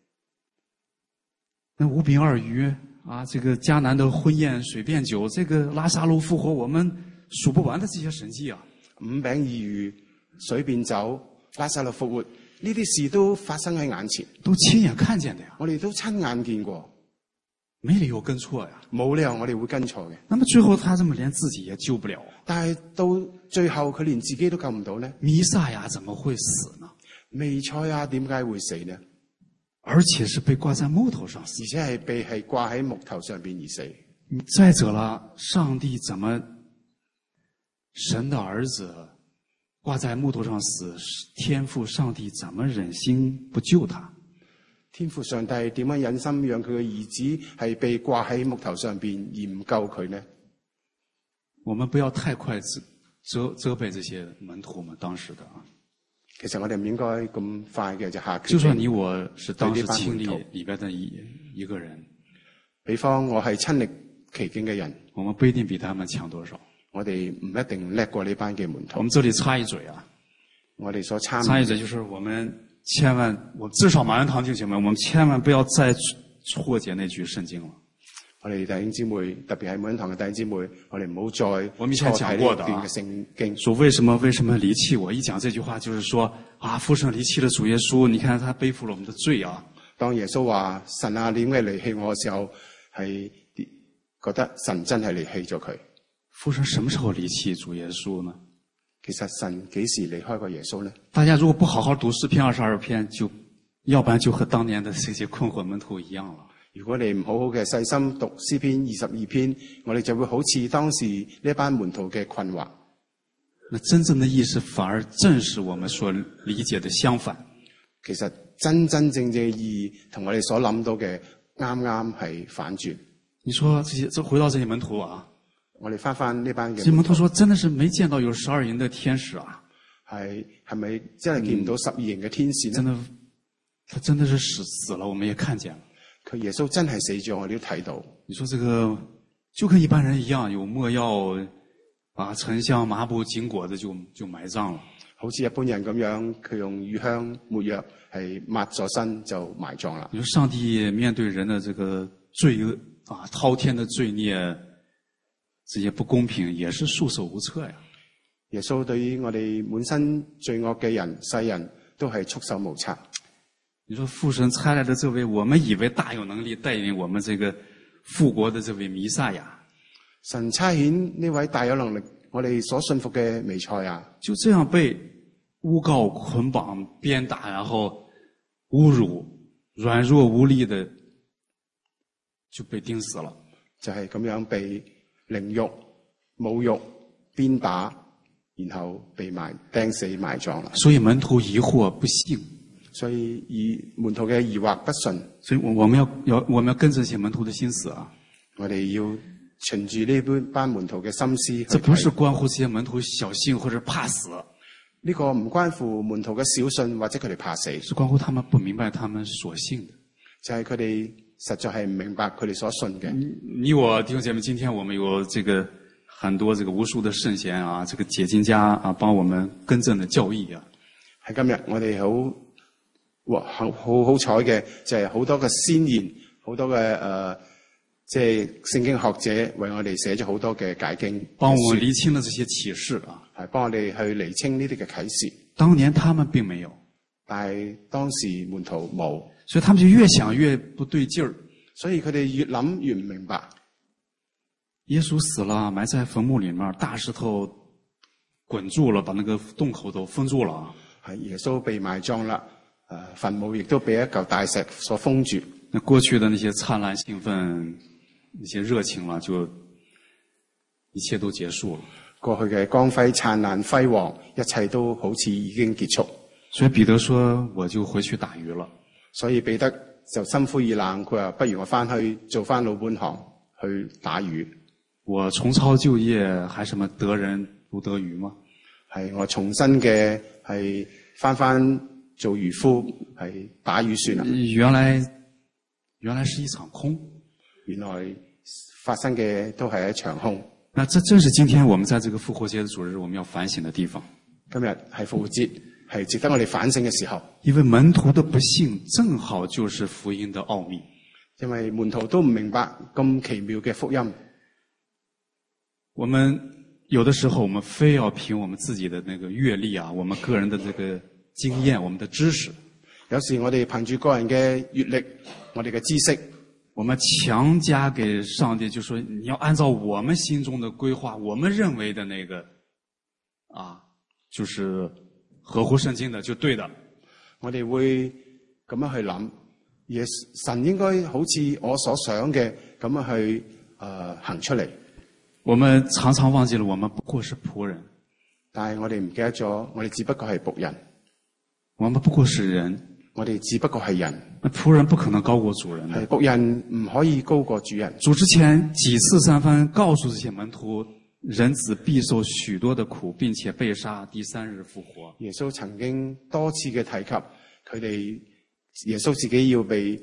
5餅2魚啊，這個迦南的婚宴水變酒，這個拉撒路復活，我們數不完的這些神蹟啊。5 餅2魚水變酒，拉撒路復活。呢啲事都發生喺眼前， 都親眼看見的呀。 我哋都親眼見過， 沒理由跟錯呀。 冇理由我哋會跟錯嘅。 那麼最後他這麼連自己也救不了， 但係到最後佢連自己都救唔到呢？ 彌賽亞怎麼會死呢？ 彌賽亞點解會死呢？ 而且是被掛在木頭上死， 而且係被掛喺木頭上邊而死。 再者了，上帝怎麼神的兒子掛在木頭上死，天父上帝怎麼忍心不救他？ 天父上帝點樣忍心讓佢嘅兒子係被掛喺木頭上邊而唔救佢呢？ 我們不要太快責備這些門徒們當時的啊。 其實我哋唔應該咁快嘅就下決定。 就算你我是當時親歷裏邊的一個人， 比方我係親歷其境嘅人， 我們不一定比他們強多少。 我哋唔一定叻過呢班嘅門徒。 我們這裏插一嘴啊， 我哋所插一嘴就是我們千萬，我至少馬恩堂弟兄們，我們千萬不要再錯解那句聖經了。 我哋弟兄姊妹，特別係馬恩堂嘅弟兄姊妹，我哋唔好再我們以前講過的啊， 聖經說為什麼離棄我？一講這句話就是說啊，父神離棄了主耶穌，你看他背負了我們的罪啊。 當耶穌話神啊，你點解離棄我嘅時候，係覺得神真係離棄咗佢。 父神什麼時候離棄主耶穌呢？ 其實神幾時離開過耶穌呢？ 大家如果不好好讀詩篇22篇，要不然就和當年的這些困惑門徒一樣了。 如果你唔好好嘅細心讀詩篇22篇，我哋就會好似當時呢班門徒嘅困惑。 那真正的意思反而正是我們所理解的相反。 其實真正嘅意義同我哋所諗到嘅啱啱係反轉。 你說回到這些門徒啊， 我哋翻呢班嘅。 這些門徒說，真的是沒見到有12營的天使啊？ 係咪真係見唔到12營嘅天使呢？ 他真的是死了，我們也看見了。 佢耶穌真係死咗，我哋都睇到。 你說這個就跟一般人一樣，有沒藥把沉香麻布经裹的就埋葬了。 好似一般人咁樣，佢用乳香沒藥係抹咗身就埋葬啦。 你說上帝面對人的這個罪惡啊，滔天的罪孽，這些不公平，也是束手無策呀。 耶穌對於我哋滿身罪惡嘅人、世人都係束手無策。 你說父神差來的這位，我們以為大有能力帶領我們這個復國的這位彌賽亞， 神差遣呢位大有能力，我哋所信服嘅彌賽亞， 就這樣被誣告、捆綁、鞭打，然後侮辱，軟弱無力的就被釘死了。 就係咁樣被凌辱、侮辱、鞭打，然後被釘死埋葬啦。 所以門徒疑惑不信， 所以門徒嘅疑惑不信。 所以我們要跟着這些門徒的心思啊。 我哋要循住呢班門徒嘅心思。 這不是關乎這些門徒小信或者怕死。 呢個唔關乎門徒嘅小信或者佢哋怕死， 是關乎他們不明白他們所信的。 就係佢哋實在係唔明白佢哋所信嘅。 你我弟兄姐妹，今天我們有這個很多這個無數的聖賢啊，這個解經家啊，幫我們更正的教義啊。 喺今日我哋好彩嘅，就係好多嘅先賢，好多嘅即係聖經學者為我哋寫咗好多嘅解經， 幫我們釐清了這些啟示啊。 係幫我哋去釐清呢啲嘅啟示。 當年他們並沒有， 但係當時門徒冇， 所以他們就越想越不對勁兒。 所以佢哋越諗越唔明白。 耶穌死了，埋在墳墓裏面，大石頭滾住了，把那個洞口都封住了。 係耶穌被埋葬啦，墳墓亦都被一嚿大石所封住。 那過去的那些燦爛興奮，那些熱情啦，就一切都結束了。 過去嘅光輝燦爛輝煌，一切都好似已經結束。 所以彼得說：我就回去打魚了。 所以彼得就心灰意冷，佢話不如我翻去做翻老本行，去打魚。 我重操舊業，還什麼得人如得魚嗎？ 係我重新嘅係翻做漁夫，係打魚算啦。 原來是一場空， 原來發生嘅都係一場空。 那這正是今天我們在這個復活節的主日我們要反省的地方。 今日係復活節，係值得我哋反省嘅時候。 因為門徒的不信正好就是福音的奧秘。 因為門徒都唔明白咁奇妙嘅福音。 我們有的時候我們非要憑我們自己的那個閱歷啊，我們個人的這個經驗，我們的知識。 有時我哋憑住個人嘅閱歷，我哋嘅知識， 我們強加給上帝，就說你要按照我們心中的規劃，我們認為的那個就是合乎聖經的就對的。 我哋會咁樣去諗，神應該好似我所想嘅咁樣去行出嚟。 我們常常忘記了我們不過是僕人。 但係我哋唔記得咗，我哋只不過係僕人。 我們不過是人。 我哋只不過係人。 僕人不可能高過主人的。 僕人唔可以高過主人。 主之前幾次三番告訴這些門徒，人子必受許多的苦，並且被殺，第三日復活。 耶穌曾經多次嘅提及佢哋，耶穌自己要被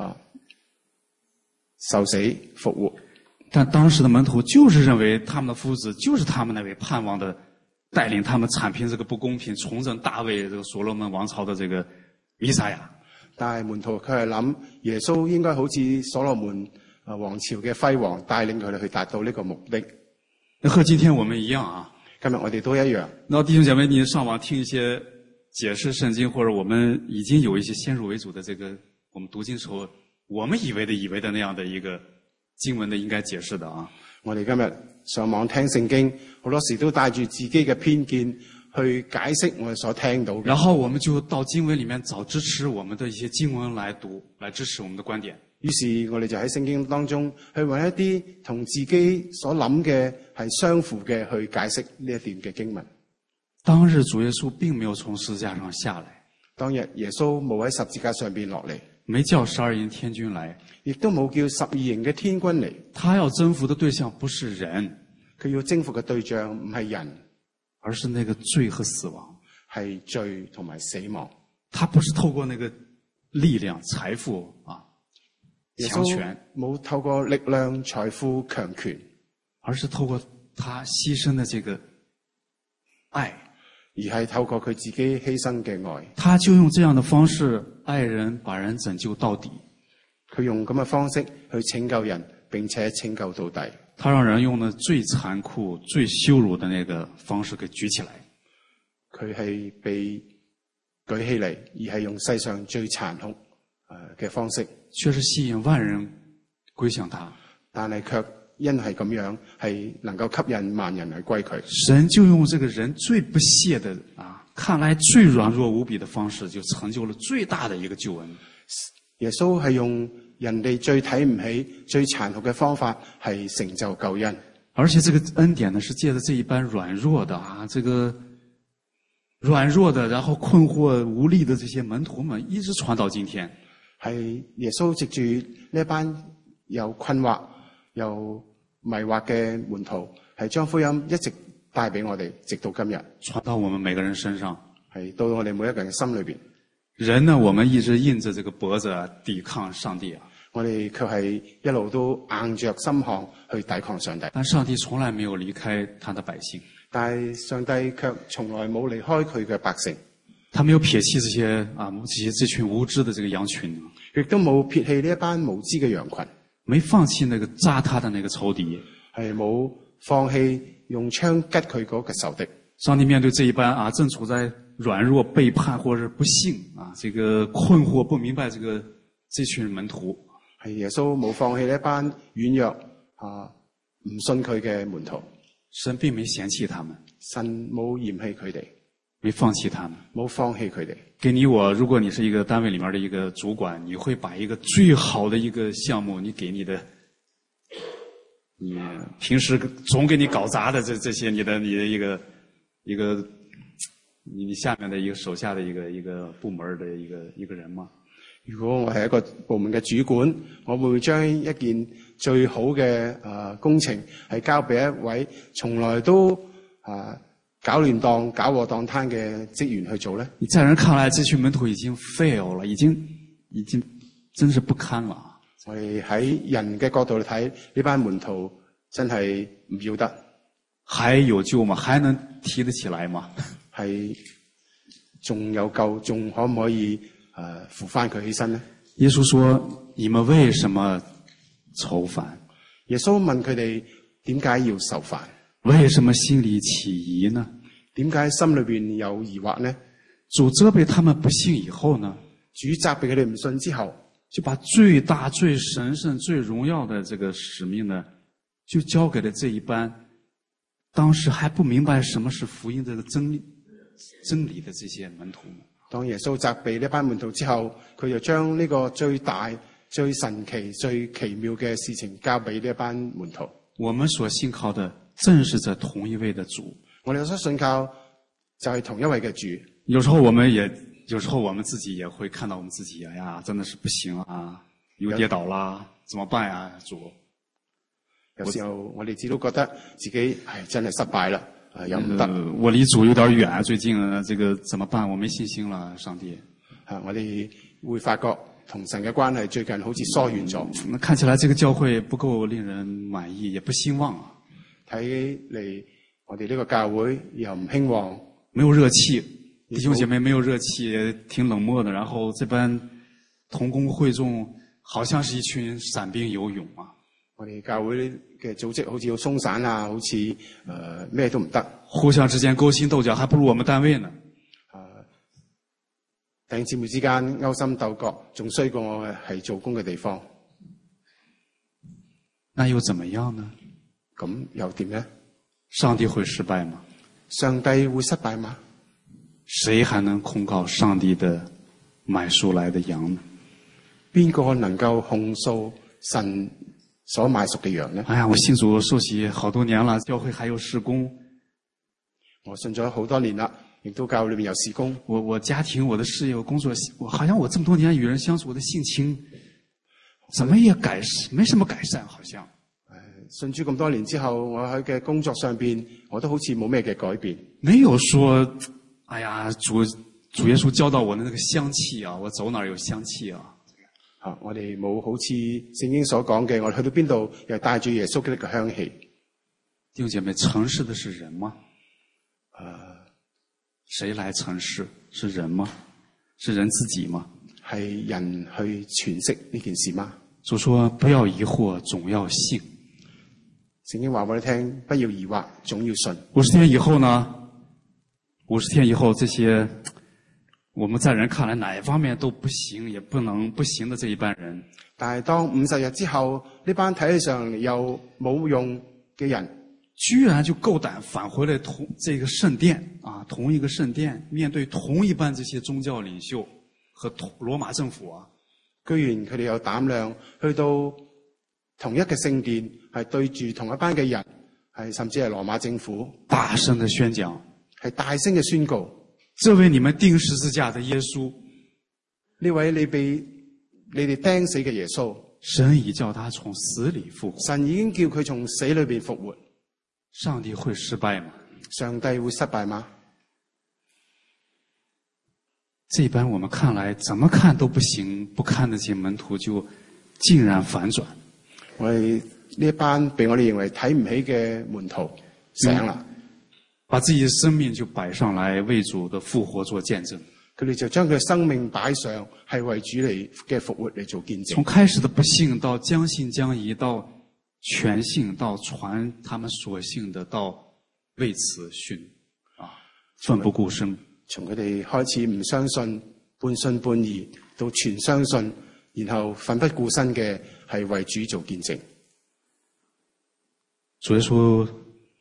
受死復活。 但當時的門徒就是認為他們的夫子就是他們那位盼望的帶領他們鏟平這個不公平，重整大衛這個所羅門王朝的這個彌賽亞。 但係門徒佢係諗耶穌應該好似所羅門王朝嘅輝煌，帶領佢哋去達到呢個目的。 和今天我們一樣啊， 今日我哋都一樣。 那弟兄姐妹，你上網聽一些解釋聖經，或者我們已經有一些先入為主的這個我們讀經時候我們以為的那樣的一個經文的應該解釋的啊。 我哋今日上網聽聖經，好多時都帶住自己嘅偏見去解釋我哋所聽到嘅。 然後我們就到經文裡面找支持我們的一些經文來讀，來支持我們的觀點。 於是我哋就喺聖經當中去揾一啲同自己所諗嘅係相符嘅去解釋呢一段嘅經文。 當日主耶穌並沒有從十字架上下來。 當日耶穌冇喺十字架上邊落嚟。 沒叫12營天軍來， 亦都冇叫12營嘅天軍嚟。 他要征服的對象不是人， 佢要征服嘅對象唔係人， 而是那個罪和死亡， 係罪同埋死亡。 他不是透過那個力量、財富強權， 冇透過力量、財富、強權， 而是透過他牺牲的这个爱， 而係透過佢自己犧牲嘅愛。 他就用這樣的方式愛人，把人拯救到底。 佢用咁嘅方式去拯救人，並且拯救到底。 他讓人用的最殘酷、最羞辱的那個方式給舉起來。 佢係被舉起嚟，而係用世上最殘酷嘅方式， 卻是吸引萬人歸向他。 但係卻因係咁樣，係能夠吸引萬人嚟歸佢。 神就用這個人最不屑的看來最軟弱無比的方式，就成就了最大的一個救恩。 耶穌係用人哋最睇唔起、最殘酷嘅方法，係成就救恩。 而且這個恩典呢，是借着這一班軟弱的這個軟弱的，然後困惑無力的這些門徒們，一直傳到今天。 係耶穌藉住呢一班有困惑、有迷惑嘅門徒，係將福音一直帶俾我哋，直到今日， 傳到我們每個人身上， 係到我哋每一個人嘅心裏邊。 人呢，我們一直硬着這個脖子抵抗上帝我哋卻係一路都硬着心腸去抵抗上帝。 但上帝從來沒有離開他的百姓。 但係上帝卻從來冇離開佢嘅百姓。 他沒有撇棄這群無知的這個羊群， 亦都冇撇棄呢一班無知嘅羊群， 沒放棄那個扎他的那個仇敵， 係冇放棄用槍吉佢嗰個仇敵。 上帝面對這一班正處在軟弱、背叛或者不幸這個困惑、不明白這群門徒， 係耶穌冇放棄呢一班軟弱唔信佢嘅門徒。 神並沒嫌棄他們， 神冇嫌棄佢哋， 沒放棄他們， 冇放棄佢哋。 給你我，如果你是一個單位裡面的一個主管，你會把一個最好的一個項目，你給你的，你平時總給你搞砸的這些你的一個你下面的一個手下的一個部門的一個人嗎？ 如果我係一個部門嘅主管，我會將一件最好嘅工程係交俾一位從來都搞亂檔、搞禍檔攤嘅職員去做咧。 你在人看來，這群門徒已經 fail 了，已經真是不堪了。 我哋喺人嘅角度嚟睇，呢班門徒真係唔要得。 還有救嗎？還能提得起來嗎？ 係仲有救，仲可唔可以扶翻佢起身呢？ 耶穌說：你們為什麼愁煩？ 耶穌問佢哋點解要受煩？ 為什麼心裡起疑呢？ 點解心裏邊有疑惑呢？ 主責備他們不信以後呢？ 主責備佢哋唔信之後， 就把最大、最神聖、最榮耀的這個使命呢，就交給了這一班當時還不明白什麼是福音這個真理的這些門徒。 當耶穌責備呢班門徒之後，佢就將呢個最大、最神奇、最奇妙嘅事情交俾呢一班門徒。 我們所信靠的正是這同一位的主。 我哋所信靠就係同一位嘅主。 有時候我們自己也會看到我們自己，哎呀，真的是不行啊，又跌倒啦，怎麼辦呀，主？ 有時候我哋自己都覺得自己真係失敗啦，又唔得。 我離主有點遠，最近這個怎麼辦？我沒信心了，上帝。 我哋會發覺同神嘅關係最近好似疏遠咗。 看起來這個教會不夠令人滿意，也不興旺啊。 睇嚟我哋呢個教會又唔興旺， 沒有熱氣，弟兄姐妹沒有熱氣，挺冷漠的。然後這班同工會眾好像是一群散兵游勇啊。 我哋教會嘅組織好似好鬆散啊，好似咩都唔得， 互相之間勾心鬥角，還不如我們單位呢。 弟兄姊妹之間勾心鬥角，仲衰過我係做工嘅地方。 那又怎麼樣呢？ 咁又點呢？ 上帝會失敗嗎？ 上帝會失敗嗎？ 誰還能控告上帝的買贖來的羊呢？ 邊個能夠控訴神所買贖嘅羊呢？ 哎呀，我信主受洗好多年了，教會還有事工。 我信咗好多年啦，亦都教會裏面有事工。 我家庭、我的事業、我工作，好像我這麼多年與人相處，我的性情怎麼也沒什麼改善，好像。 信主咁多年之後，我喺嘅工作上邊，我都好似冇咩嘅改變。 沒有說，哎呀，主耶穌教導我的那個香氣啊，我走哪兒有香氣啊。 我哋冇好似聖經所講嘅，我哋去到邊度又帶住耶穌嘅香氣。 弟兄姐妹，成事的是人吗？谁来成事？是人嗎？是人自己嗎？ 係人去詮釋呢件事嗎？ 主說不要疑惑，總要信。 聖經話俾你聽，不要疑惑，總要信。 50天以後呢？50天以後，這些我們在人看來哪方面都不行，也不能不行的這一班人， 但係當50日之後，呢班睇起上嚟又冇用嘅人， 居然就夠膽返回來同這個聖殿啊，同一個聖殿，面對同一班這些宗教領袖和羅馬政府啊， 居然佢哋有膽量去到同一個聖殿，係對住同一班嘅人，係甚至係羅馬政府， 大聲的宣講， 係大聲嘅宣告， 這位你們釘十字架的耶穌， 呢位你哋釘死嘅耶穌， 神已叫他從死裏復活， 神已經叫佢從死裏邊復活。 上帝會失敗嗎？ 上帝會失敗嗎？ 這班我們看來怎麼看都不行不堪的這些門徒就竟然反轉。 我哋呢一班被我哋認為睇唔起嘅門徒醒啦， 把自己的生命就擺上來為主的復活做見證。 佢哋就將佢嘅生命擺上，係為主嚟嘅復活嚟做見證。 從開始的不信到將信將疑，到全信，到傳他們所信的，到為此殉啊，奮不顧身。 從佢哋開始唔相信，半信半疑，到全相信，然後奮不顧身嘅係為主做見證。 主耶穌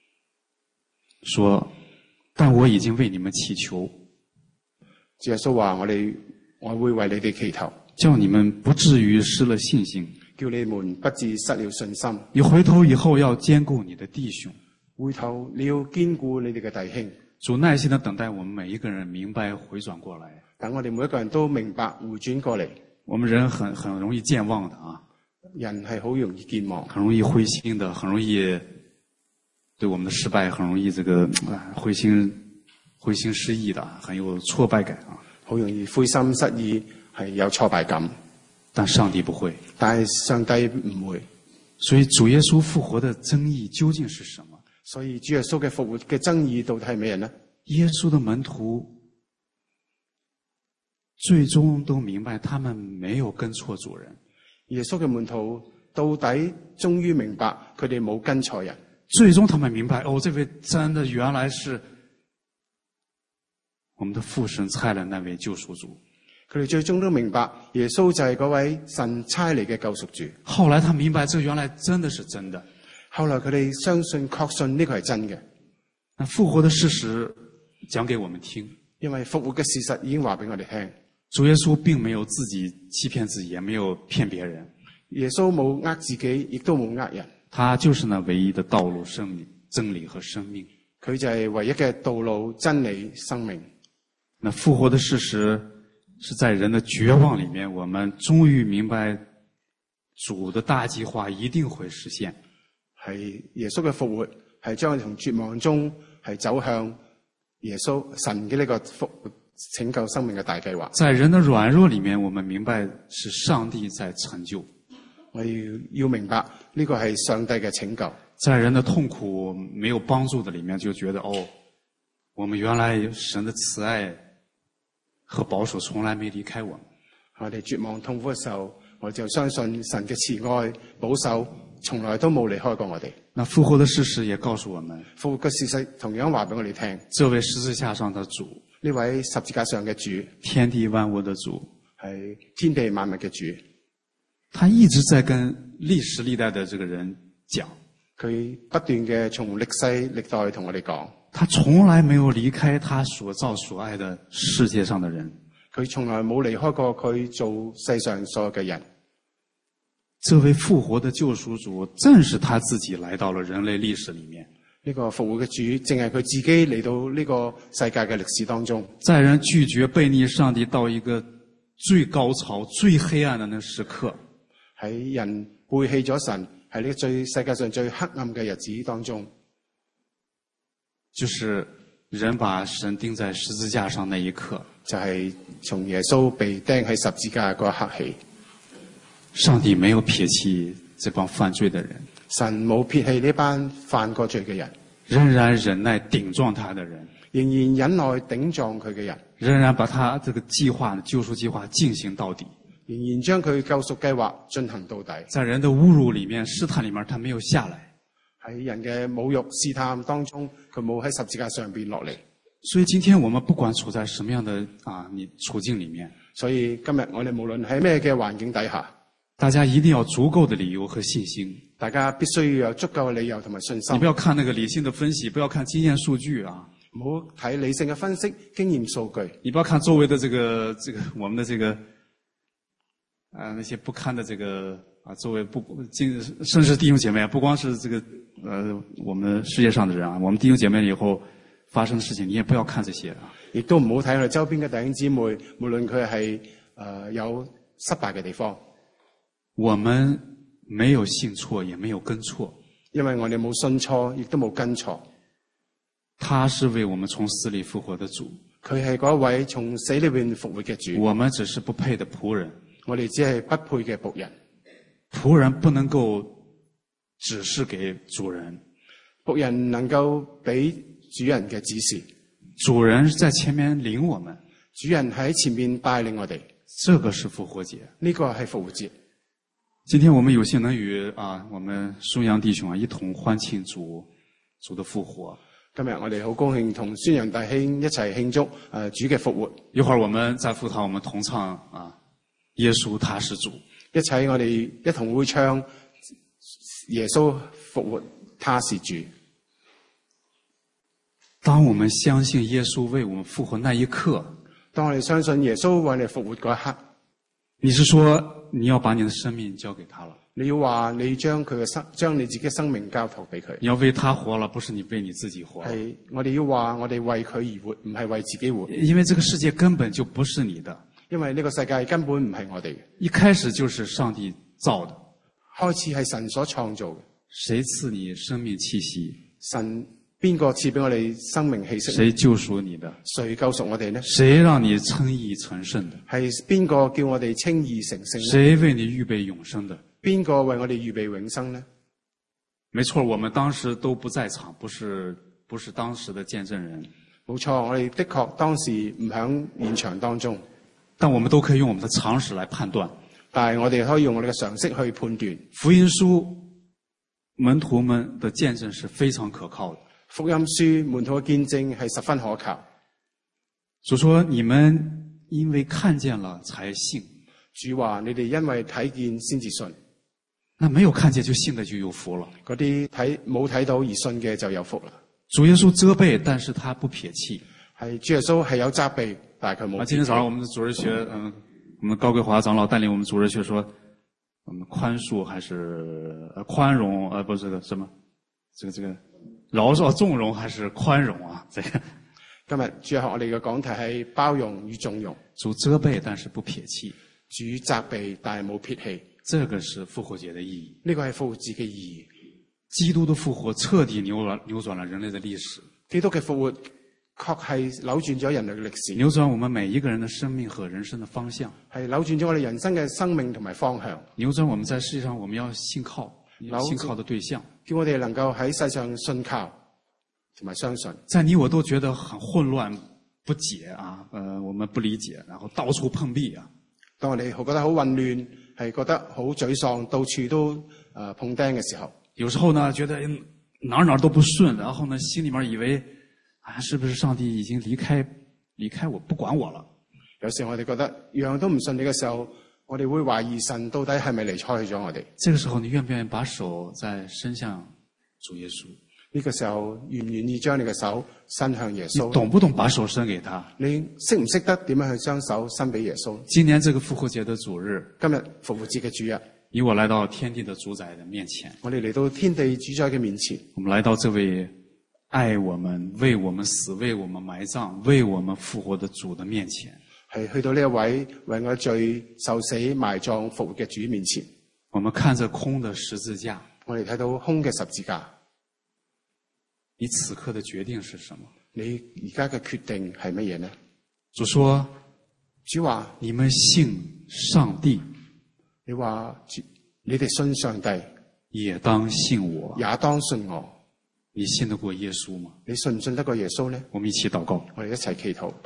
說：但我已經為你們祈求。 主耶穌話：我會為你哋祈求， 叫你們不至於失了信心， 叫你們不至失了信心。 你回頭以後要堅固你的弟兄， 回頭你要堅固你哋嘅弟兄。 主耐心地等待我們每一個人明白回轉過來。 等我哋每一個人都明白回轉過嚟。 我們人很容易健忘的啊， 人係好容易健忘， 很容易灰心的，很容易對我們的失敗很容易灰心失意的，很有挫敗感啊， 好容易灰心失意，係有挫敗感。 但上帝不會， 但係上帝唔會。 所以主耶穌復活的爭議究竟是什麼？ 所以主耶穌嘅復活嘅爭議到底係咩呢？ 耶穌的門徒最終都明白他們沒有跟錯主人。 耶穌嘅門徒到底終於明白佢哋冇跟錯人。 最終他們明白，這位真的原來是我們的父神差了那位救贖主。 佢哋最終都明白耶穌就係嗰位神差嚟嘅救贖主。 後來他明白這原來真的是真的。 後來佢哋相信確信呢個係真嘅。 那復活的事實講給我們聽， 因為復活嘅事實已經話俾我哋聽。 主耶穌並沒有自己欺騙自己，也沒有騙別人。 耶穌冇呃自己，亦都冇呃人。 他就是那唯一的道路、真理和生命。 佢就係唯一嘅道路、真理、生命。 那復活的事實是在人的絕望裡面，我們終於明白主的大計劃一定會實現。 係耶穌嘅復活，係將我哋從絕望中係走向耶穌神嘅呢個復活拯救生命嘅大計劃。 在人的軟弱裡面，我們明白是上帝在成就。 我要明白呢個係上帝嘅拯救。 在人的痛苦沒有幫助的裡面，就覺得我們原來神的慈愛和保守從來沒離開我們。 我哋絕望痛苦嘅時候，我就相信神嘅慈愛保守從來都冇離開過我哋。 那復活的事實也告訴我們， 復活嘅事實同樣話俾我哋聽， 這位十字架上的主， 呢位十字架上嘅主， 天地萬物的主， 係天地萬物嘅主。 他一直在跟歷史歷代的這個人講， 佢不斷嘅從歷世歷代同我哋講， 他從來沒有離開他所造所愛的世界上的人， 佢從來冇離開過佢做世上所有嘅人。 這位復活的救贖主正是他自己來到了人類歷史裡面。 呢個復活嘅主正係佢自己嚟到呢個世界嘅歷史當中， 在人拒絕背逆上帝到一個最高潮最黑暗的那時刻， 喺人背棄咗神，喺呢個世界上最黑暗嘅日子當中， 就是人把神釘在十字架上那一刻， 就係從耶穌被釘喺十字架嗰一刻起， 上帝沒有撇棄這幫犯罪的人， 神冇撇棄呢班犯過罪嘅人， 仍然忍耐頂撞他的人， 仍然忍耐頂撞佢嘅人， 仍然把他這個計劃救贖計劃進行到底， 仍然將佢救贖計劃進行到底。 在人的侮辱裡面、試探裡面，他沒有下來。 喺人嘅侮辱試探當中，佢冇喺十字架上邊落嚟。 所以今天我們不管處在什麼樣的你處境裡面， 所以今日我哋無論喺咩嘅環境底下， 大家一定要足夠的理由和信心。 大家必須要有足夠嘅理由同埋信心。 你不要看那個理性的分析，不要看經驗數據啊。 唔好睇理性嘅分析、經驗數據。 你不要看周圍的這個我們的這個那些不堪的這個周圍甚至弟兄姐妹，不光是這個我們世界上的人啊，我們弟兄姐妹以後發生的事情，你也不要看這些啊。 亦都唔好睇我哋周邊嘅弟兄姊妹，無論佢係有失敗嘅地方。 我們沒有信錯，也沒有跟錯， 因為我哋冇信錯，亦都冇跟錯。 他是為我們從死裡復活的主， 佢係嗰位從死裡邊復活嘅主。 我們只是不配的僕人， 我哋只係不配嘅僕人。 僕人不能夠指示給主人， 僕人能夠俾主人嘅指示， 主人在前面領我們， 主人喺前面帶領我哋。 這個是復活節， 呢個係復活節。 今天我們有幸能與我們孫楊弟兄一同歡慶主的復活。 今日我哋好高興同孫楊弟兄一齊慶祝主嘅復活。 一會兒我們在復堂，我們同唱耶穌他是主。 一齊我哋一同會唱耶穌復活他是主。 當我們相信耶穌為我們復活那一刻， 當我哋相信耶穌為你復活嗰一刻， 你是說你要把你的生命交給他了？ 你要話你將你自己嘅生命交託俾佢。 你要為他活了，不是你為你自己活了。 係我哋要話我哋為佢而活，唔係為自己活。 因為這個世界根本就不是你的。 因為呢個世界根本唔係我哋嘅。 一開始就是上帝造的。 開始係神所創造嘅。 誰賜你生命氣息？ 神邊個賜俾我哋生命氣息？ 誰救贖你的？ 誰救贖我哋呢？ 誰讓你稱義成聖的？ 係邊個叫我哋稱義成聖？ 誰為你預備永生的？ 邊個為我哋預備永生呢？ 沒錯，我們當時都不在場，不是當時的見證人。 冇錯，我哋的確當時唔喺現場當中， 但我們都可以用我們的常識來判斷。 但係我哋可以用我哋嘅常識去判斷。 福音書門徒們的見證是非常可靠的。 福音書門徒嘅見證係十分可靠。 主說：你們因為看見了才信。 主話：你哋因為睇見先至信。 那沒有看見就信的就有福了。 嗰啲冇睇到而信嘅就有福啦。 主耶穌責備，但是他不撇棄。 係主耶穌係有責備，但係佢冇。 今天早上我們的主日學，我們高桂華長老帶領我們主日學說，寬恕還是寬容？不是這個什麼？這個饒恕縱容還是寬容啊？這個今日主日學我哋嘅講題係包容與縱容。 主責備，但是不撇棄。 主責備，但係冇撇棄。 這個是復活節的意義。 呢個係復活節嘅意義。 基督的復活徹底扭轉了人類的歷史。 基督嘅復活確係扭轉咗人類嘅歷史， 扭轉我們每一個人的生命和人生的方向。 係扭轉咗我哋人生嘅生命同埋方向。 扭轉我們在世界上我們要信靠的對象， 叫我哋能夠喺世上信靠同埋相信。 在你我都覺得很混亂不解我們不理解，然後到處碰壁啊。 當我哋覺得好混亂，係覺得好沮喪，到處都碰釘嘅時候， 有時候呢覺得哪都不順，然後呢心裏面以為是不是上帝已經離開我不管我了？ 有時我哋覺得樣樣都唔順利嘅時候，我哋會懷疑神到底係咪離開咗我哋？ 這個時候你願不願意把手再伸向主耶穌？ 呢個時候願唔願意將你嘅手伸向耶穌？ 你懂不懂把手伸給他？ 你識唔識得點樣去將手伸俾耶穌？ 今年這個復活節的主日， 今日復活節嘅主日， 你我來到天地的主宰的面前， 我哋嚟到天地主宰嘅面前， 我們來到這位愛我們、為我們死、為我們埋葬、為我們復活的主的面前， 係去到呢一位為我罪受死埋葬復活嘅主面前。 我們看着空的十字架， 我哋睇到空嘅十字架。 你此刻的決定是什麼？ 你而家嘅決定係乜嘢呢？ 主說： 主話你們信上帝， 你話你哋信上帝， 也当信我。 也當信我。 你信得過耶穌嗎？ 你信唔信得過耶穌呢？ 我們一起禱告。 我哋一齊祈禱。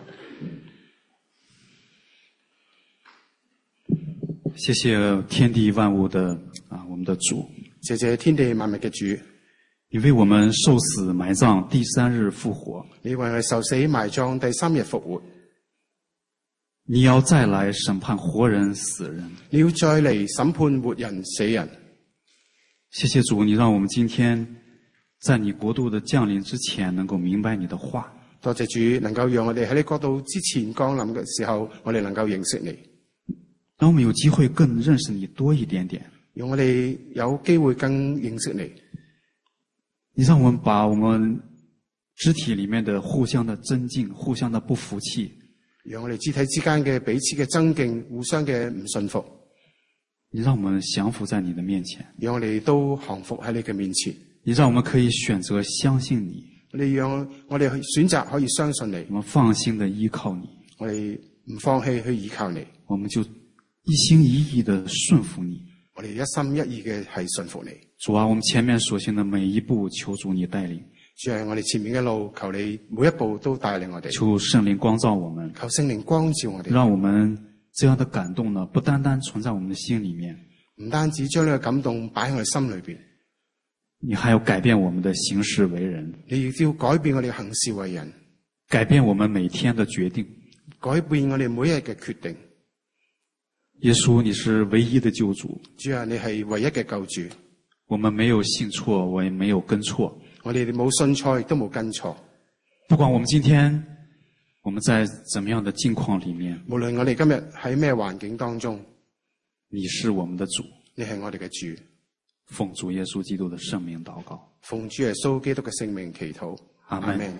謝謝天地萬物的我們的主。 謝謝天地萬物嘅主。 你為我們受死埋葬，第三日復活。 你為我哋受死埋葬，第三日復活。 你要再來審判活人死人。 你要再嚟審判活人死人。 謝謝主，你讓我們今天在你國度的降臨之前能夠明白你的話。 多謝主，能夠讓我哋喺你國度之前降臨嘅時候，我哋能夠認識你。 讓我們有機會更認識你多一點點。 讓我哋有機會更認識你。 你讓我們把我們肢體裏面的互相的爭競、互相的不服氣， 讓我哋肢體之間嘅彼此嘅爭競、互相嘅唔信服。 你讓我們降服在你的面前， 讓我哋都降服喺你嘅面前。 你讓我們可以選擇相信你， 你讓我哋選擇可以相信你， 我們放心的依靠你， 我哋唔放棄去依靠你， 我們就一心一意的順服你。 我哋一心一意嘅係順服你。 主啊，我們前面所行的每一步，求主你帶領。 主係我哋前面嘅路，求你每一步都帶領我哋。 求聖靈光照我們， 求聖靈光照我哋， 讓我們這樣的感動呢，不單單存在我們的心裏面， 唔單止將呢個感動擺喺我哋心裏邊， 你還要改變我們的行事為人。 你亦都要改變我哋行事為人， 改變我們每天的決定， 改變我哋每一日嘅決定。 耶穌，你是唯一的救主。 主啊，你係唯一嘅救主。 我們沒有信錯，我也沒有跟錯。 我哋冇信錯，亦都冇跟錯。 不管我們今天我們在怎麼樣的境況裏面， 無論我哋今日喺咩環境當中， 你是我們的主， 你係我哋嘅主。 奉主耶穌基督的聖名禱告， 奉主耶穌基督嘅聖名祈禱， 阿們。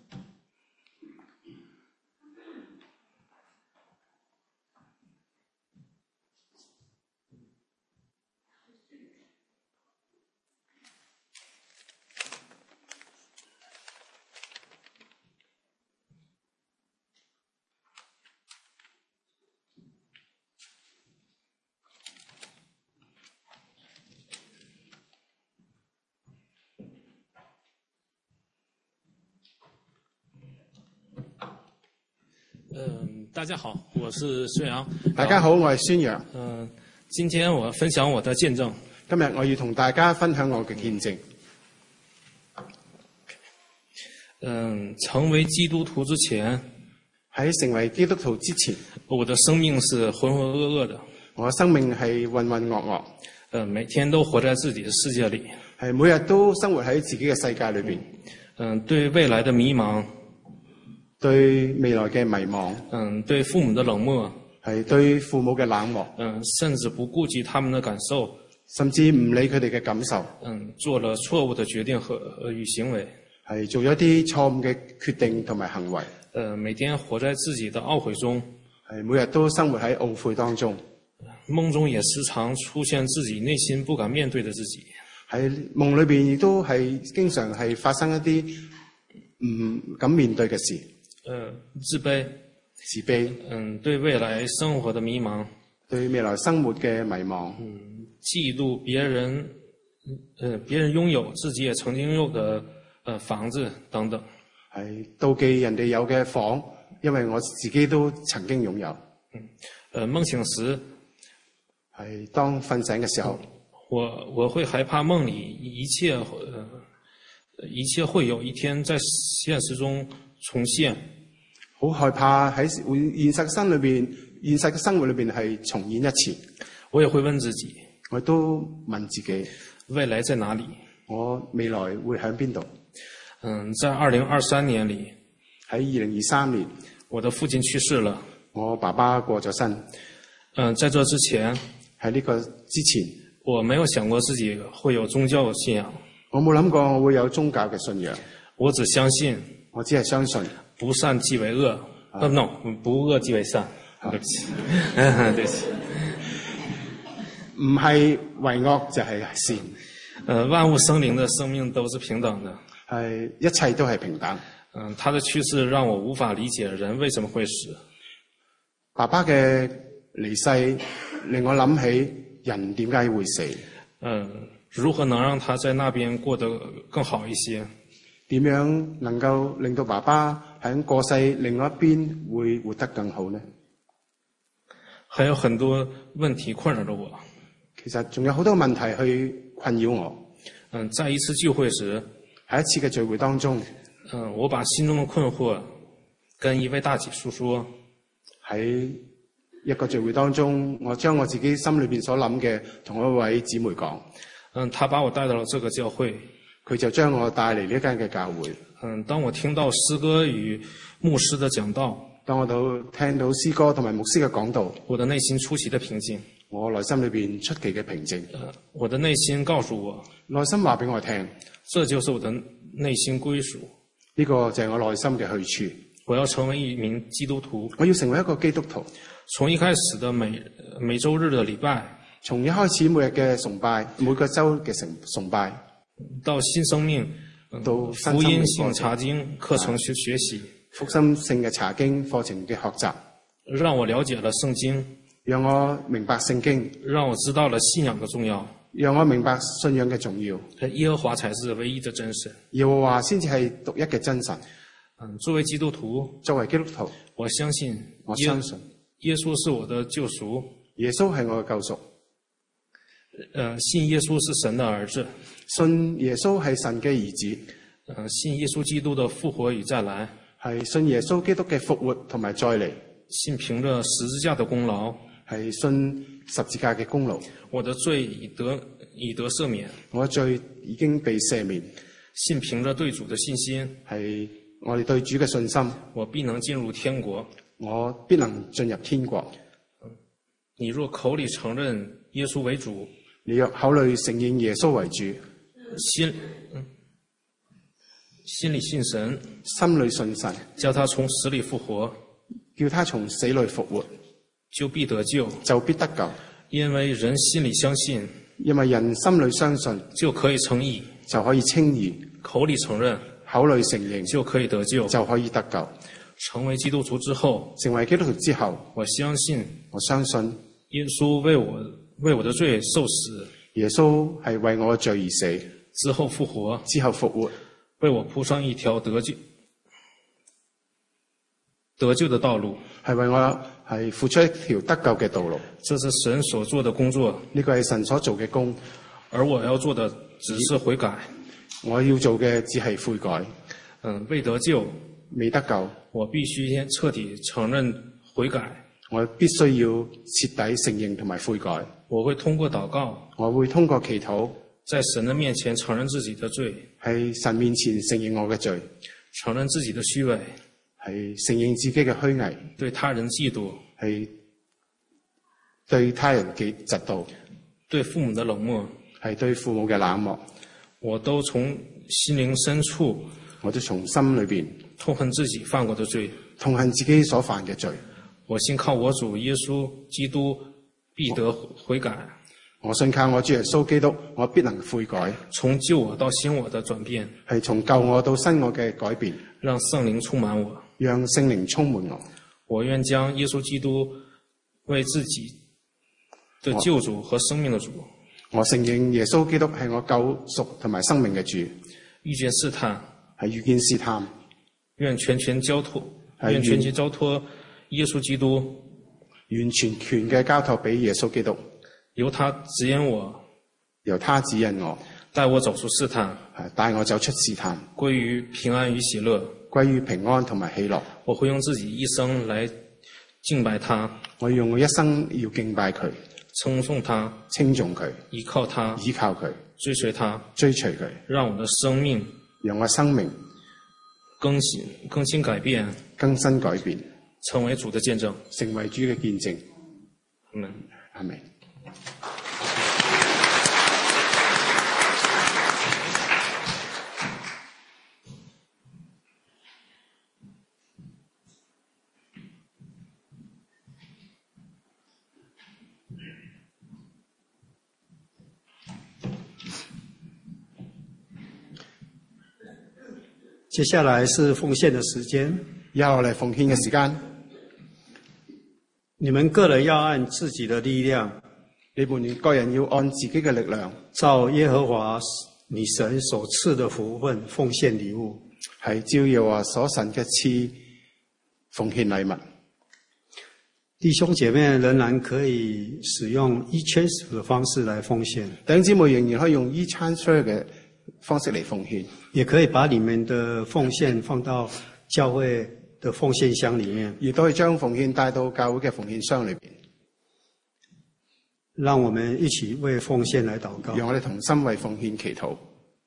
大家好，我是孙阳。 大家好，我係孫陽。 今天我分享我的見證。 今日我要同大家分享我嘅見證。 成為基督徒之前， 喺成為基督徒之前， 我的生命是渾渾噩噩的。 我嘅生命係渾渾噩噩。 每天都活在自己的世界裏。 係每日都生活喺自己嘅世界裏邊。 對未來的迷茫。 對未來嘅迷茫， 對父母的冷漠， 係對父母嘅冷漠， 甚至不顧及他們的感受， 甚至唔理佢哋嘅感受， 做了錯誤的決定與行為， 係做咗一啲錯誤嘅決定同埋行為， 每天活在自己的懊悔中， 係每日都生活喺懊悔當中， 夢中也時常出現自己內心不敢面對的自己， 喺夢裏邊亦都係經常係發生一啲唔敢面對嘅事。 自卑，對未來生活的迷茫， 對未來生活嘅迷茫， 嫉妒別人，別人擁有自己也曾經擁有的房子等等， 係妒忌人哋有嘅房，因為我自己都曾經擁有。 夢醒時， 係當瞓醒嘅時候， 我會害怕夢裡一切會有一天在現實中重現。 好害怕喺現實生活裏邊係重演一次。 我也會問自己， 我都問自己， 未來在哪裡？ 我未來會喺邊度？ 在2023年裡， 喺2023年， 我的父親去世了， 我爸爸過咗身。 在這之前， 喺呢個之前， 我沒有想過自己會有宗教信仰。 我冇諗過我會有宗教嘅信仰。 我只相信， 我只係相信。 不善即為惡，no， 不惡即為善。對不起，對不起。 唔係為惡就係善。 萬物生靈的生命都是平等的。 係一切都係平等。 他的去世讓我無法理解人為什麼會死。 爸爸嘅離世令我諗起人點解會死。 如何能让他在那边過得更好一些？ 點樣能夠令到爸爸喺過世另外一邊會活得更好呢？ 還有很多問題困擾着我。 其實仲有好多問題去困擾我。 在一次聚會時， 喺一次嘅聚會當中， 我把心中的困惑跟一位大姐訴說。 喺一個聚會當中，我將我自己心裏邊所諗嘅同一位姊妹講。 她把我帶到了這個教會， 佢就將我帶嚟呢間嘅教會。 當我聽到詩歌與牧師的講道， 當我聽到詩歌同埋牧師嘅講道， 我的內心出奇的平靜。 我內心裏邊出奇嘅平靜。 我的內心告訴我， 內心話俾我聽， 這就是我的內心歸屬。 呢個就係我內心嘅去處。 我要成為一名基督徒。 我要成為一個基督徒。 從一開始的每周日的禮拜， 從一開始每日嘅崇拜，每個周嘅崇拜， 到新生命，到福音性查經課程去學習， 福音性嘅查經課程嘅學習， 讓我了解了聖經， 讓我明白聖經， 讓我知道了信仰的重要， 讓我明白信仰嘅重要。 耶和華才是唯一的真神， 耶和華先至係獨一嘅真神。 作為基督徒，我相信耶穌是我的救贖， 耶穌係我嘅救贖。 信耶穌是神的兒子， 信耶穌係神嘅兒子。 信耶穌基督的復活與再來， 係信耶穌基督嘅復活同埋再嚟。 信憑着十字架的功勞， 係信十字架嘅功勞。 我的罪已得赦免， 我嘅罪已經被赦免。 信憑着對主的信心， 係我哋對主嘅信心， 我必能進入天國。 我必能進入天國。 你若口裏承認耶穌為主， 你若口裏承認耶穌為主， 心裏信神， 心裏信神， 叫他從死裏復活， 叫他從死裏復活， 就必得救， 就必得救。 因為人心裏相信， 因為人心裏相信， 就可以稱義， 就可以稱義； 口裏承認， 口裏承認， 就可以得救， 就可以得救。 成為基督徒之後，我相信耶穌為我的罪受死， 耶穌係為我的罪而死， 之後復活，為我鋪上一條得救的道路， 係為我係付出一條得救嘅道路。 這是神所做的工作， 呢個係神所做嘅工， 而我要做的只是悔改。 我要做嘅只係悔改。 未得救， 未得救， 我必須先徹底承認悔改。 我必須要徹底承認同埋悔改。 我會通過禱告， 我會通過祈禱， 在神的面前承認自己的罪， 喺神面前承認我嘅罪， 承認自己的虛偽， 係承認自己嘅虛偽， 對他人嫉妒， 係對他人嘅嫉妒， 對父母的冷漠， 係對父母嘅冷漠。 我都從心靈深處， 我都從心裏邊痛恨自己犯過的罪， 痛恨自己所犯嘅罪。 我信靠我主耶穌基督必得悔改。 我信靠我主耶穌基督，我必能悔改。 從舊我到新我的轉變， 係從舊我到新我嘅改變。 讓聖靈充滿我， 讓聖靈充滿我。 我願將耶穌基督為自己的救主和生命的主。 我承認耶穌基督係我救贖同埋生命嘅主。 遇見試探， 係遇見試探， 願全權交託耶穌基督， 完全權嘅交託俾耶穌基督， 由他指引我，帶我走出試探， 帶我走出試探， 歸於平安與喜樂， 歸於平安同埋喜樂。 我會用自己一生來敬拜他， 我用我一生要敬拜佢， 稱頌他， 稱頌佢， 依靠他，追隨他，讓我的生命更新改變，成為主的見證， 成為主嘅見證。阿們。 接下來是奉獻的時間。 要嚟奉獻嘅時間。 你們個人要按自己的力量， 你們個人要按自己嘅力量， 照耶和華你神所賜的福分奉獻禮物， 係照耶和華所神嘅賜奉獻禮物。 弟兄姐妹仍然可以使用 e-transfer 的方式來奉獻， 弟兄姊妹仍然可以用 e-transfer 嘅方式嚟奉獻， 也可以把你們的奉獻放到教會的奉獻箱裡面， 亦都可以將奉獻帶到教會嘅奉獻箱裏邊。 讓我們一起為奉獻來禱告。 讓我哋同心為奉獻祈禱。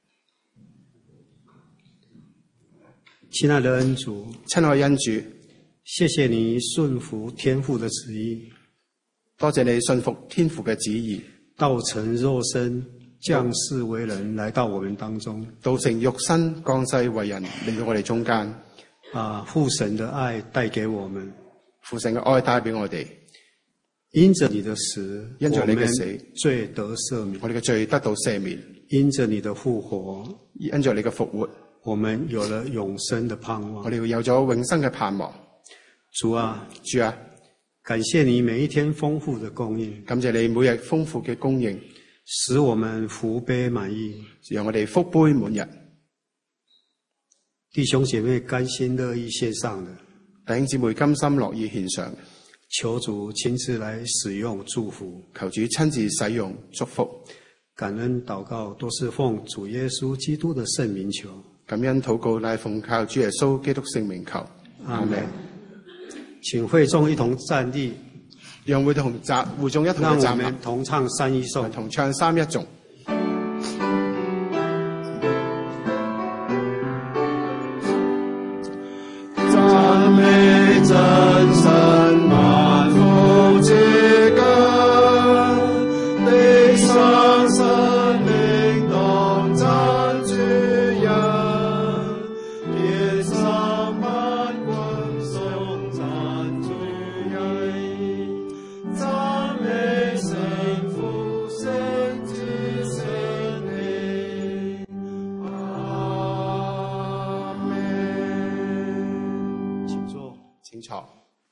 親愛的恩主， 親愛恩主， 謝謝你順服天父的旨意， 多謝你順服天父嘅旨意， 道成肉身，降世為人，來到我們當中， 道成肉身，降世為人，嚟到我哋中間。 父神的愛帶給我們， 父神嘅愛帶俾我哋。 因着你的死， 因着你嘅死， 罪得赦免， 我哋嘅罪得到赦免。 因着你的復活， 因着你嘅復活， 我們有了永生的盼望。 我哋有咗永生嘅盼望。 主啊， 主啊， 感謝你每一天豐富的供應， 感謝你每日豐富嘅供應， 使我們福杯滿溢， 讓我哋福杯滿溢。 弟兄姐妹甘心樂意獻上的， 弟兄姊妹甘心樂意獻上， 求主親自來使用祝福， 求主親自使用祝福。 感恩禱告都是奉主耶穌基督的聖名求， 感恩禱告乃奉靠主耶穌基督聖名求。 阿們。請會眾一同站立， 讓會眾一同站立， 讓我們同唱三一頌， 同唱三一頌。 讚美真神萬福之根，地上生命當讚主人，天上萬軍頌讚主人，讚美聖父聖子聖靈，阿們。 請坐， 請坐。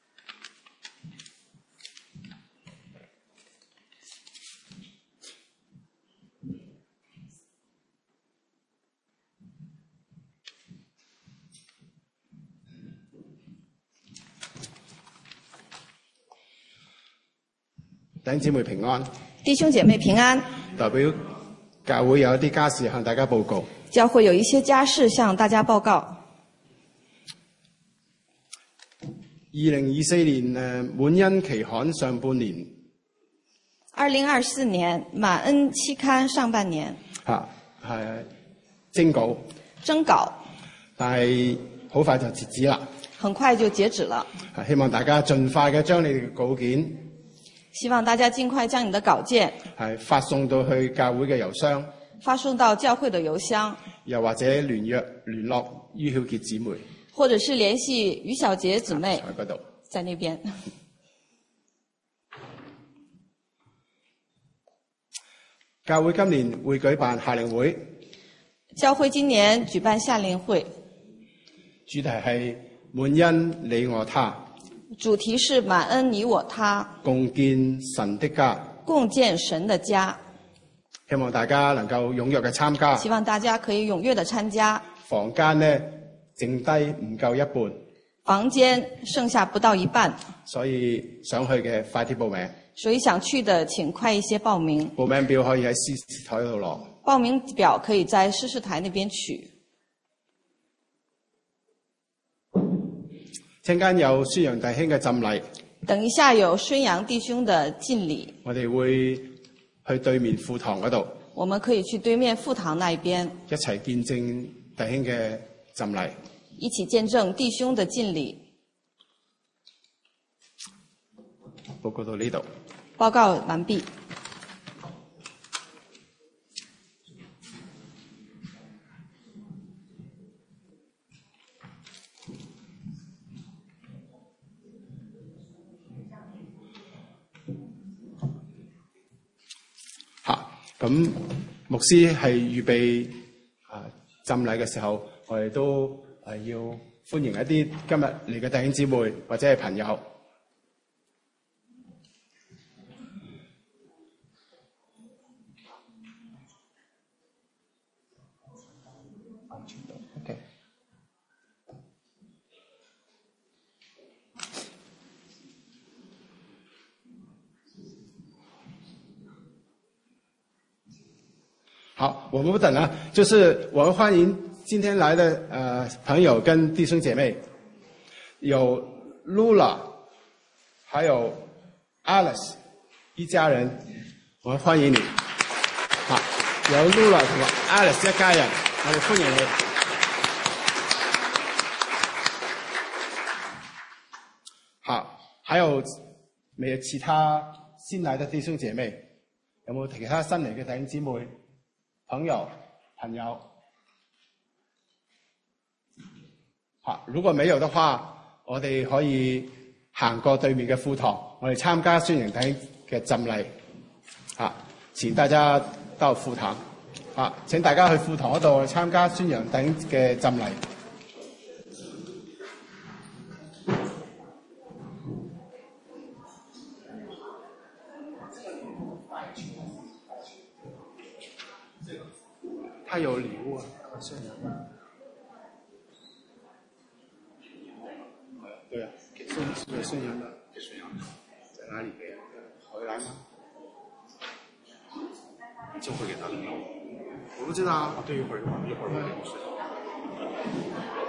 弟兄姊妹平安， 弟兄姐妹平安。 代表教會有一啲家事向大家報告。 教會有一些家事向大家報告。 2024年滿恩期刊上半年。 2024年滿恩期刊上半年。 係徵稿。 徵稿。 但係好快就截止啦。 很快就截止了。 希望大家盡快嘅將你哋嘅稿件。 希望大家盡快將你的稿件發送到去教會嘅郵箱， 發送到教會的郵箱， 又或者聯絡于曉傑姊妹， 或者是聯繫于小傑姊妹， 喺嗰度， 在那邊。 教會今年會舉辦夏令會， 教會今年舉辦夏令會， 主題係滿恩你我他。 主題是滿恩你我他， 共建神的家， 共建神的家。 希望大家能夠踴躍嘅參加。 希望大家可以踴躍的參加。 房間呢，剩低唔夠一半。 房間剩下不到一半。 所以想去嘅快啲報名。 所以想去的請快一些報名。 報名表可以喺司事台度攞。 報名表可以在司事台那邊取。 陣間有孫楊弟兄嘅浸禮， 等一下有孫楊弟兄的敬禮。 我哋會去對面副堂嗰度， 我們可以去對面副堂那邊一齊見證弟兄嘅浸禮， 一起見證弟兄的敬禮。 報告到呢度。 報告完畢。 咁牧師係預備浸禮嘅時候，我哋都要歡迎一啲今日嚟嘅弟兄姊妹或者係朋友。 好，我们不等了，就是我们欢迎今天来的朋友跟弟兄姐妹，有 Lula， 还有 Alice 一家人，我们欢迎你。好，有 Lula 同埋 Alice 一家人，我哋歡迎你。好，還有沒有其他新來的弟兄姐妹？有冇其他新嚟嘅弟兄姊妹、朋友？好，如果沒有的話，我哋可以行過對面嘅課堂，我哋參加宣揚弟兄嘅浸禮。啊，請大家到課堂。啊，請大家去課堂嗰度參加宣揚弟兄嘅浸禮。他有禮物啊，宣揚。對啊，給宣揚的，在哪裡給？回來嗎？ 就會給他的。 我不知道啊。 對，一會兒我給你說。